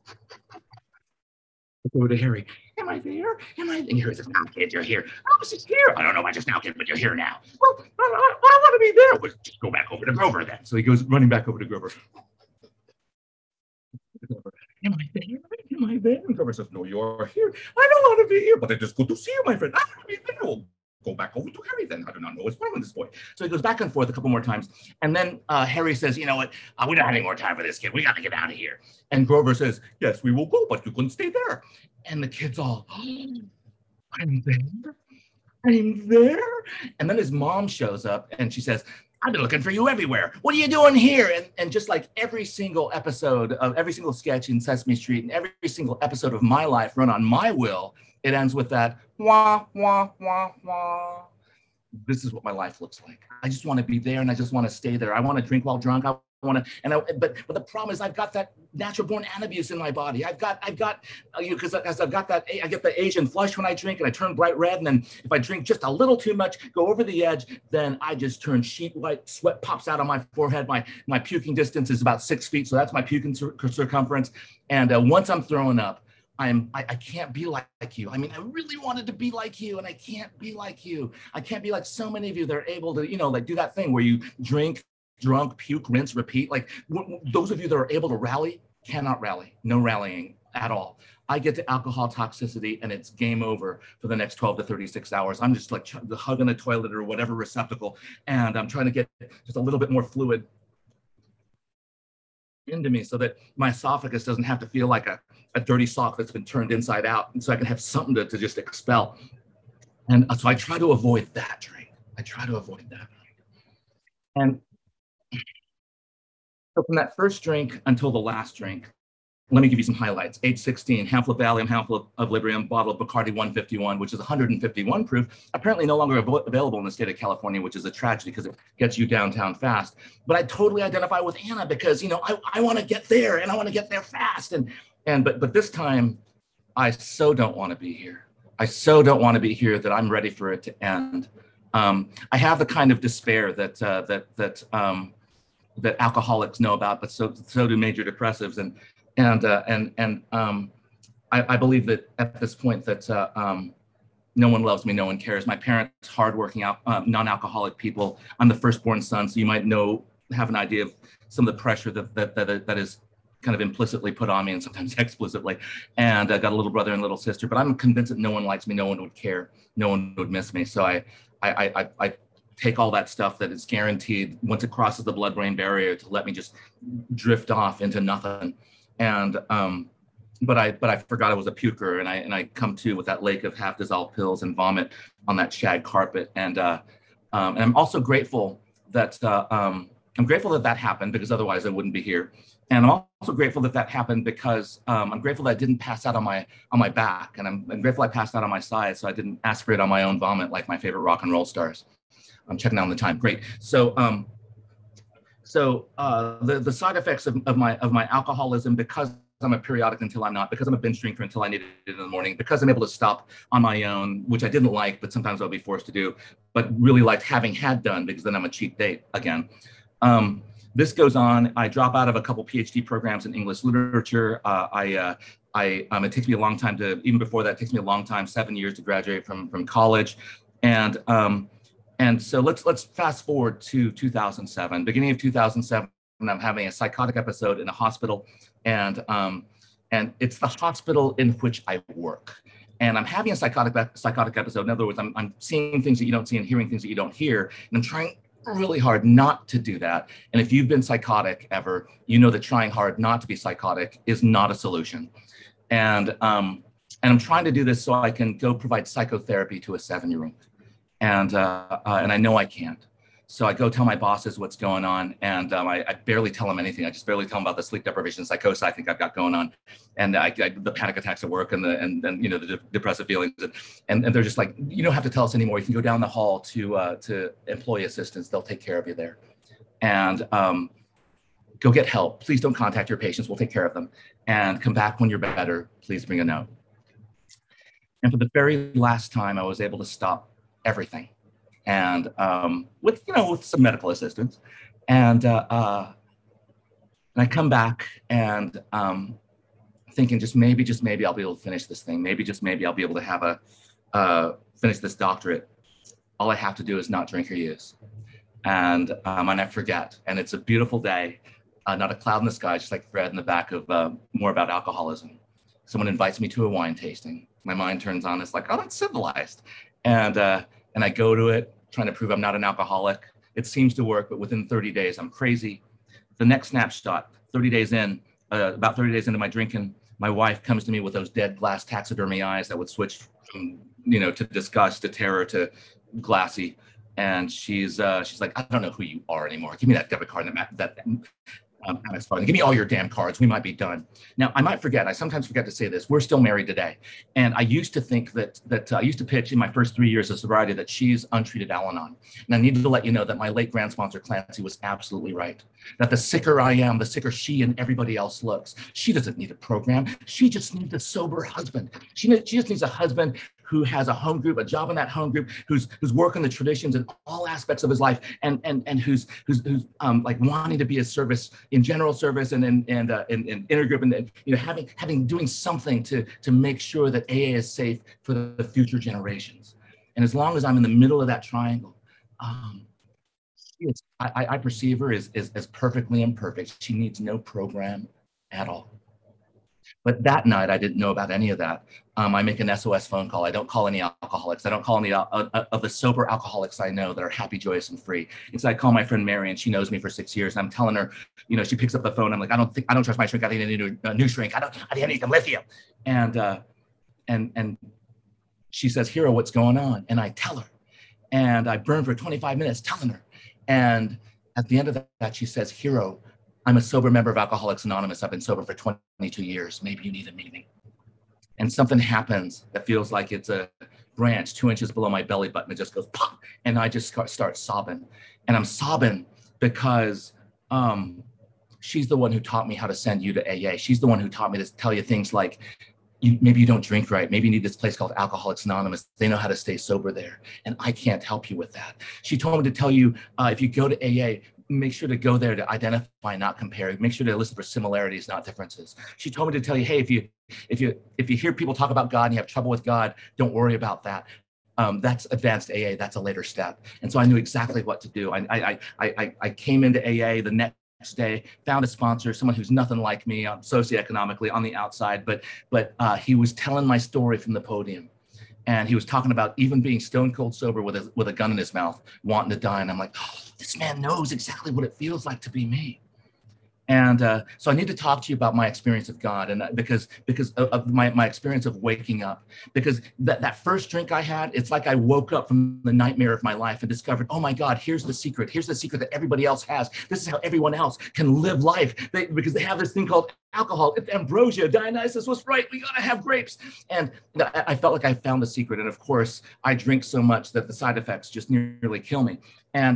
Over to Harry. Am I there? Am I? And Harry says, no, kid, you're here. I was just here. I don't know about just now, kid, but you're here now. Well, I want to be there. Well, just go back over to Grover then. So he goes running back over to Grover. Am I there? Am am I there? And Grover says, no, you're here. I don't want to be here, but it is good to see you, my friend. I want to be there. We'll go back over to Harry then. I do not know what's wrong with this boy. So he goes back and forth a couple more times. And then Harry says, you know what? We don't have any more time for this kid. We got to get out of here. And Grover says, yes, we will go, but you can stay there. And the kid's all, oh, I'm there. I'm there. And then his mom shows up and she says, I've been looking for you everywhere. What are you doing here? And just like every single episode of every single sketch in Sesame Street and every single episode of my life run on my will, it ends with that wah, wah, wah, wah. This is what my life looks like. I just want to be there and I just want to stay there. I want to drink while drunk. I want to, but the problem is I've got that natural born anabuse in my body. I've got, because as I've got that, I get the Asian flush when I drink and I turn bright red. And then if I drink just a little too much, go over the edge, then I just turn sheet white, sweat pops out on my forehead. My puking distance is about 6 feet. So that's my puking circumference. And once I'm throwing up, I can't be like you. I mean, I really wanted to be like you and I can't be like you. I can't be like so many of you that are able to, like do that thing where you drink, drunk, puke, rinse, repeat. Like those of you that are able to rally cannot rally. No rallying at all. I get to alcohol toxicity and it's game over for the next 12 to 36 hours. I'm just like hugging a toilet or whatever receptacle. And I'm trying to get just a little bit more fluid into me so that my esophagus doesn't have to feel like a dirty sock that's been turned inside out. And so I can have something to just expel. And so I try to avoid that drink. And so from that first drink until the last drink, let me give you some highlights. Age 16, handful of Valium, handful of Librium, bottle of Bacardi 151, which is 151 proof, apparently no longer available in the state of California, which is a tragedy because it gets you downtown fast. But I totally identify with Anna because, I want to get there and I want to get there fast. But this time, I so don't want to be here. I so don't want to be here that I'm ready for it to end. I have the kind of despair that alcoholics know about, but so do major depressives. I believe that at this point that no one loves me, no one cares. My parents, hardworking, non-alcoholic people. I'm the firstborn son, so you might have an idea of some of the pressure that is kind of implicitly put on me and sometimes explicitly. And I got a little brother and little sister, but I'm convinced that no one likes me, no one would care, no one would miss me. So I take all that stuff that is guaranteed once it crosses the blood-brain barrier to let me just drift off into nothing. And but I forgot I was a puker, and I come to with that lake of half-dissolved pills and vomit on that shag carpet. And I'm also grateful that that happened because otherwise I wouldn't be here. And I'm also grateful that happened because I'm grateful that I didn't pass out on my back, and I'm grateful I passed out on my side, so I didn't aspirate on my own vomit like my favorite rock and roll stars. I'm checking out on the time. Great. So the side effects of my alcoholism, because I'm a periodic until I'm not, because I'm a binge drinker until I need it in the morning, because I'm able to stop on my own, which I didn't like, but sometimes I'll be forced to do, but really liked having had done because then I'm a cheap date again. This goes on. I drop out of a couple PhD programs in English literature. It takes me a long time even before that, it takes me a long time, 7 years to graduate from college. And so let's fast forward to 2007, beginning of 2007, I'm having a psychotic episode in a hospital, and it's the hospital in which I work. And I'm having a psychotic episode. In other words, I'm seeing things that you don't see and hearing things that you don't hear. And I'm trying really hard not to do that. And if you've been psychotic ever, you know that trying hard not to be psychotic is not a solution. And I'm trying to do this so I can go provide psychotherapy to a 7-year-old. And I know I can't. So I go tell my bosses what's going on, and I barely tell them anything. I just barely tell them about the sleep deprivation psychosis I think I've got going on, and the panic attacks at work, and the depressive feelings, and they're just like, you don't have to tell us anymore. You can go down the hall to employee assistants. They'll take care of you there, and go get help. Please don't contact your patients. We'll take care of them, and come back when you're better. Please bring a note. And for the very last time, I was able to stop everything. And with some medical assistance, and I come back and thinking just maybe I'll be able to finish this thing. Maybe I'll be able to have finish this doctorate. All I have to do is not drink or use, and I forget. And it's a beautiful day, not a cloud in the sky, just like Fred in the back of More About Alcoholism. someone invites me to a wine tasting. My mind turns on. It's like, oh, that's civilized. And I go to it, trying to prove I'm not an alcoholic. It seems to work, but within 30 days, I'm crazy. The next snapshot, 30 days in, about 30 days into my drinking, my wife comes to me with those dead glass taxidermy eyes that would switch from, to disgust, to terror, to glassy. And she's like, I don't know who you are anymore. Give me that debit card and that Amex card. Give me all your damn cards. We might be done. Now, I sometimes forget to say this. We're still married today. And I used to think that I used to pitch in my first 3 years of sobriety that she's untreated Al-Anon. And I need to let you know that my late grand sponsor, Clancy, was absolutely right. That the sicker I am, the sicker she and everybody else looks. She doesn't need a program. She just needs a sober husband. She just needs a husband who has a home group, a job in that home group, who's working the traditions in all aspects of his life, and who's like wanting to be a service in general service and in intergroup, and doing something to make sure that AA is safe for the future generations. And as long as I'm in the middle of that triangle, I perceive her as perfectly imperfect. She needs no program at all. But that night, I didn't know about any of that. I make an SOS phone call. I don't call any alcoholics. I don't call any of the sober alcoholics I know that are happy, joyous, and free. Instead, I call my friend Mary, and she knows me for 6 years. And I'm telling her, she picks up the phone. I'm like, I don't trust my shrink. I need a new shrink. I need some lithium. And she says, Hero, what's going on? And I tell her. And I burn for 25 minutes telling her. And at the end of that, she says, Hero, I'm a sober member of Alcoholics Anonymous. I've been sober for 22 years. Maybe you need a meeting. And something happens that feels like it's a branch 2 inches below my belly button. It just goes pop. And I just start sobbing. And I'm sobbing because she's the one who taught me how to send you to AA. She's the one who taught me to tell you things like, maybe you don't drink right. Maybe you need this place called Alcoholics Anonymous. They know how to stay sober there. And I can't help you with that. She told me to tell you, if you go to AA, make sure to go there to identify, not compare. Make sure to listen for similarities, not differences. She told me to tell you, hey, if you hear people talk about God and you have trouble with God, don't worry about that. That's advanced AA. That's a later step. And so I knew exactly what to do. I came into AA the next day, found a sponsor, someone who's nothing like me socioeconomically on the outside, but he was telling my story from the podium. And he was talking about even being stone cold sober with a gun in his mouth, wanting to die. And I'm like, oh, this man knows exactly what it feels like to be me. And so I need to talk to you about my experience of God, and because of my experience of waking up. Because that first drink I had, it's like I woke up from the nightmare of my life and discovered, oh my God, here's the secret. Here's the secret that everybody else has. This is how everyone else can live life. Because they have this thing called alcohol. It's ambrosia. Dionysus was right. We gotta have grapes. And I felt like I found the secret. And of course, I drink so much that the side effects just nearly kill me. And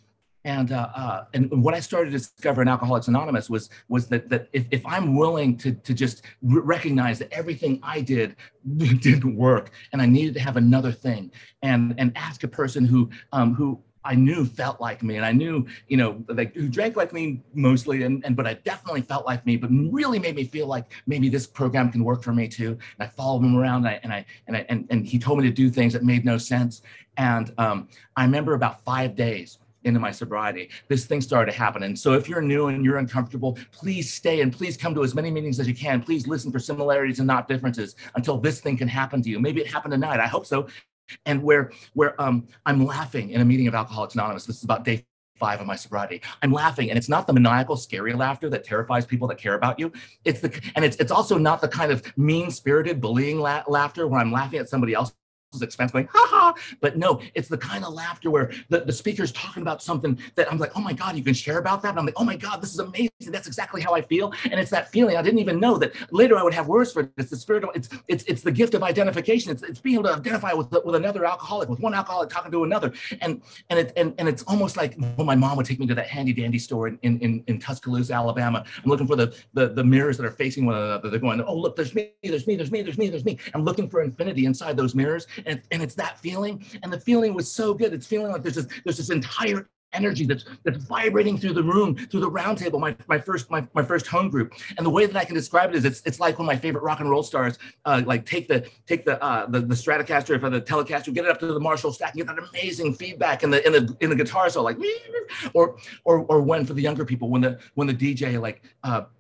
what I started to discover in Alcoholics Anonymous was that if I'm willing to just recognize that everything I did didn't work, and I needed to have another thing, and ask a person who I knew felt like me, and I knew, who drank like me mostly, but I definitely felt like me, but really made me feel like maybe this program can work for me too. And I followed him around, and he told me to do things that made no sense. And I remember about 5 days into my sobriety, this thing started to happen. And so if you're new and you're uncomfortable, please stay and please come to as many meetings as you can. Please listen for similarities and not differences until this thing can happen to you. Maybe it happened tonight. I hope so. And where I'm laughing in a meeting of Alcoholics Anonymous. This is about day 5 of my sobriety. I'm laughing, and it's not the maniacal, scary laughter that terrifies people that care about you. It's also not the kind of mean-spirited, bullying laughter where I'm laughing at somebody else's expense going, ha ha. But no, it's the kind of laughter where the speaker's talking about something that I'm like, oh my God, you can share about that? And I'm like, oh my God, this is amazing. That's exactly how I feel. And it's that feeling. I didn't even know that later I would have words for it. It's the spiritual, it's the gift of identification. It's being able to identify with another alcoholic, with one alcoholic talking to another. And it's almost like when my mom would take me to that handy dandy store in Tuscaloosa, Alabama. I'm looking for the mirrors that are facing one another. They're going, oh, look, there's me, there's me, there's me, there's me, there's me. I'm looking for infinity inside those mirrors. And it's that feeling, and the feeling was so good. It's feeling like there's this entire energy that's vibrating through the room, through the round table, my first home group. And the way that I can describe it is it's like when my favorite rock and roll stars like take the Stratocaster or the Telecaster, get it up to the Marshall stack, and get that amazing feedback in the guitar solo, like, or when for the younger people, when the DJ like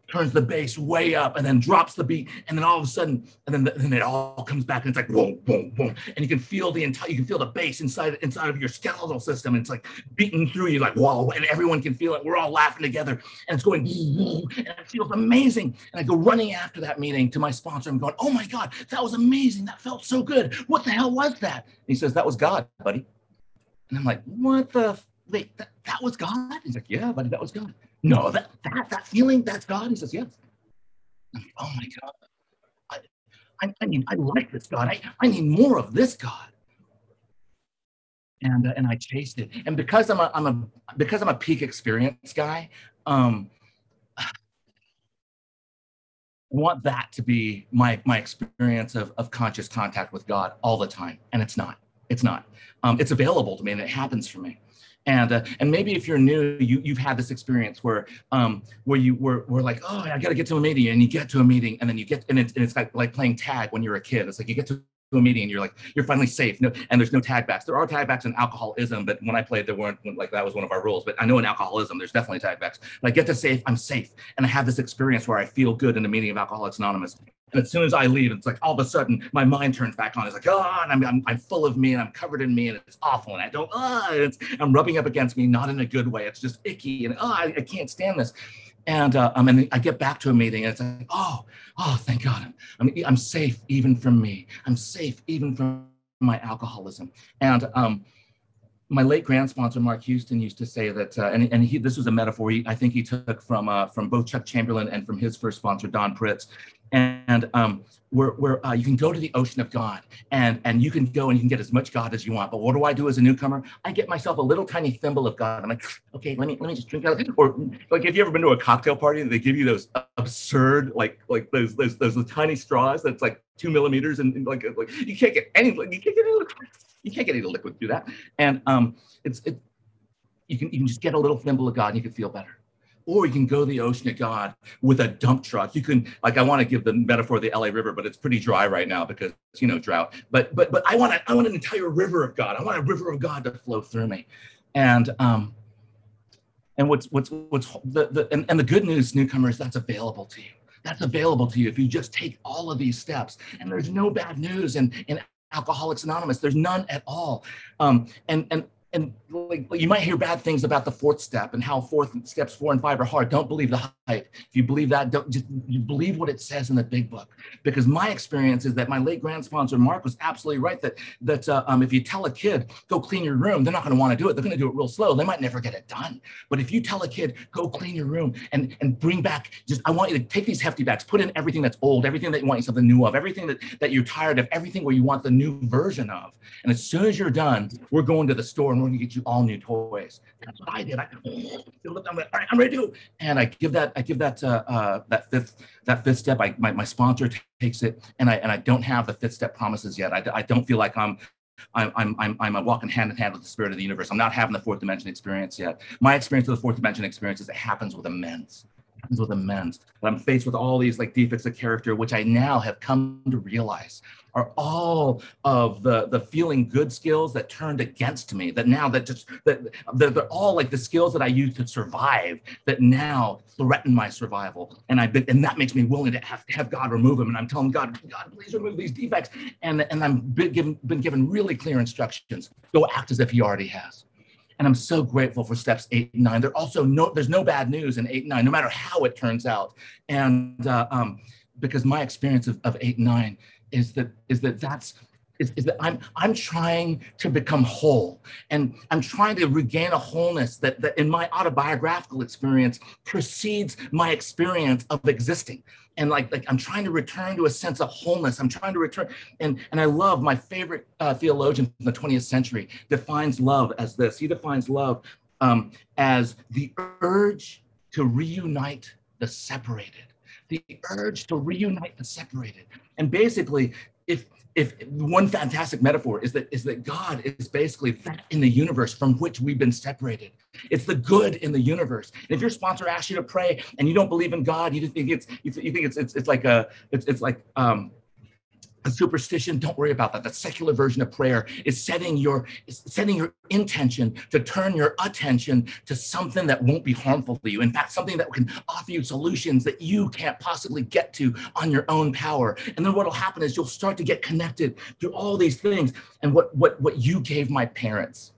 turns the bass way up and then drops the beat, and then all of a sudden, then it all comes back, and it's like boom, boom, boom, and you can feel the bass inside of your skeletal system, and it's like beating through you like whoa, and everyone can feel it. We're all laughing together, and it's going, and it feels amazing. And I go running after that meeting to my sponsor. I'm going, oh my God, that was amazing. That felt so good. What the hell was that? And he says, that was God, buddy. And I'm like, what the? Wait, that was God? He's like, yeah, buddy, that was God. No, that feeling, that's God? He says, yes. I'm like, oh my God. I like this God. I need more of this God. And I chased it. And because I'm a peak experience guy, I want that to be my experience of conscious contact with God all the time. And it's not. It's available to me, and it happens for me. And maybe if you're new, you've had this experience where you were like, oh, I got to get to a meeting, and you get to a meeting, and then it's like playing tag when you're a kid. It's like you get to a meeting and you're finally safe. No, and there's no tag backs. There are tag backs in alcoholism, but when I played, there weren't, like that was one of our rules. But I know in alcoholism, there's definitely tag backs. But I get to safe, I'm safe, and I have this experience where I feel good in the meeting of Alcoholics Anonymous. And as soon as I leave, it's like all of a sudden my mind turns back on. It's like, oh, and I'm full of me, and I'm covered in me, and it's awful. And I don't, I'm rubbing up against me, not in a good way. It's just icky, and I can't stand this. And I get back to a meeting, and it's like, oh, thank God, I'm safe even from me. I'm safe even from my alcoholism. And my late grand sponsor, Mark Houston, used to say that, this was a metaphor I think he took from both Chuck Chamberlain and from his first sponsor, Don Pritz. And where you can go to the ocean of God, and you can go and you can get as much God as you want. But what do I do as a newcomer? I get myself a little tiny thimble of God. I'm like, okay, let me just drink out of it. Or like, have you ever been to a cocktail party and they give you those absurd like those tiny straws that's like 2 millimeters, and like you can't get any liquid through that. And you can just get a little thimble of God, and you can feel better. Or you can go to the ocean of God with a dump truck. You can, like, I want to give the metaphor of the LA River, but it's pretty dry right now because, drought. But I want an entire river of God. I want a river of God to flow through me. And what's the good news, newcomers, that's available to you. That's available to you if you just take all of these steps. And there's no bad news in Alcoholics Anonymous. There's none at all. And like you might hear bad things about the fourth step and how steps 4 and 5 are hard. Don't believe the hype. If you believe that, you believe what it says in the big book. Because my experience is that my late grand sponsor, Mark, was absolutely right that if you tell a kid, go clean your room, they're not going to want to do it. They're going to do it real slow. They might never get it done. But if you tell a kid, go clean your room and bring back, I want you to take these hefty bags, put in everything that's old, everything that you want something new of, everything that you're tired of, everything where you want the new version of. And as soon as you're done, we're going to the store and we're going to get you all new toys. That's what I did. I'm like, all right, I'm ready to go. And I give that fifth step. My sponsor takes it, and I don't have the fifth step promises yet. I don't feel like I'm walking hand in hand with the spirit of the universe. I'm not having the fourth dimension experience yet. My experience with the fourth dimension experience is it happens with immense. But I'm faced with all these like defects of character, which I now have come to realize are all of the feeling good skills that turned against me. That they're all like the skills that I used to survive that now threaten my survival. And that makes me willing to have God remove them. And I'm telling God, please remove these defects. And I've been given really clear instructions. Go act as if He already has. And I'm so grateful for steps 8 and 9. There's no bad news in 8 and 9, no matter how it turns out. And because my experience of 8 and 9 is that I'm trying to become whole, and I'm trying to regain a wholeness that in my autobiographical experience precedes my experience of existing. And like I'm trying to return to a sense of wholeness. I'm trying to return, and I love my favorite theologian from the 20th century defines love as this. He defines love as the urge to reunite the separated. The urge to reunite the separated. And basically, if one fantastic metaphor is that God is basically that in the universe from which we've been separated. It's the good in the universe. And if your sponsor asks you to pray and you don't believe in God, you think it's like A superstition, don't worry about that. The secular version of prayer is setting your intention to turn your attention to something that won't be harmful to you. In fact, something that can offer you solutions that you can't possibly get to on your own power. And then what'll happen is you'll start to get connected through all these things. And what you gave my parents,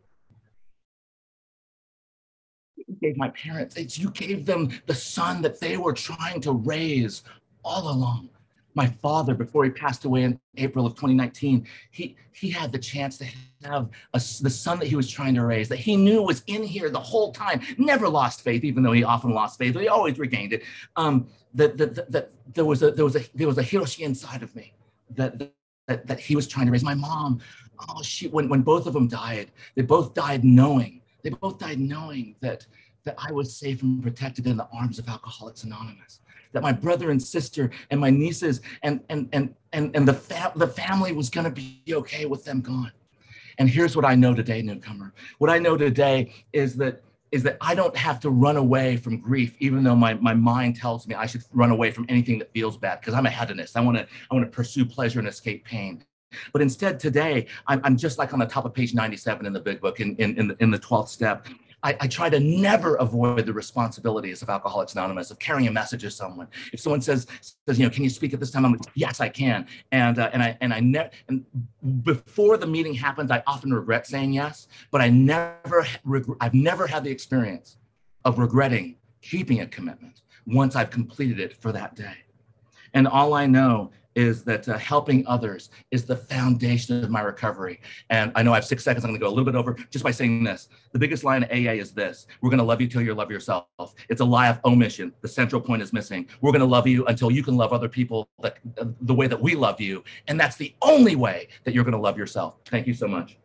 you gave them the son that they were trying to raise all along. My father, before he passed away in April of 2019, he had the chance to have the son that he was trying to raise, that he knew was in here the whole time, never lost faith, even though he often lost faith, but he always regained it. That there was a Hiroshi inside of me that he was trying to raise. My mom, when both of them died, they both died knowing that I was safe and protected in the arms of Alcoholics Anonymous. That my brother and sister and my nieces and the family was going to be okay with them gone. And here's what I know today, newcomer. What I know today is that I don't have to run away from grief, even though my mind tells me I should run away from anything that feels bad, because I'm a hedonist. I want to pursue pleasure and escape pain. But instead today, I'm just like on the top of page 97 in the big book in the 12th step. I try to never avoid the responsibilities of Alcoholics Anonymous, of carrying a message to someone. If someone says, can you speak at this time? I'm like, yes, I can. And before the meeting happens, I often regret saying yes, but I've never had the experience of regretting keeping a commitment once I've completed it for that day. And all I know is that helping others is the foundation of my recovery. And I know I have 6 seconds. I'm going to go a little bit over just by saying this. The biggest line of AA is this: we're going to love you till you love yourself. It's a lie of omission. The central point is missing. We're going to love you until you can love other people the way that we love you. And that's the only way that you're going to love yourself. Thank you so much.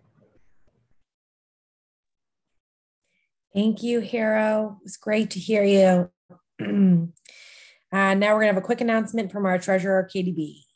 Thank you, Hiro. It was great to hear you. Now we're going to have a quick announcement from our treasurer, Katie B.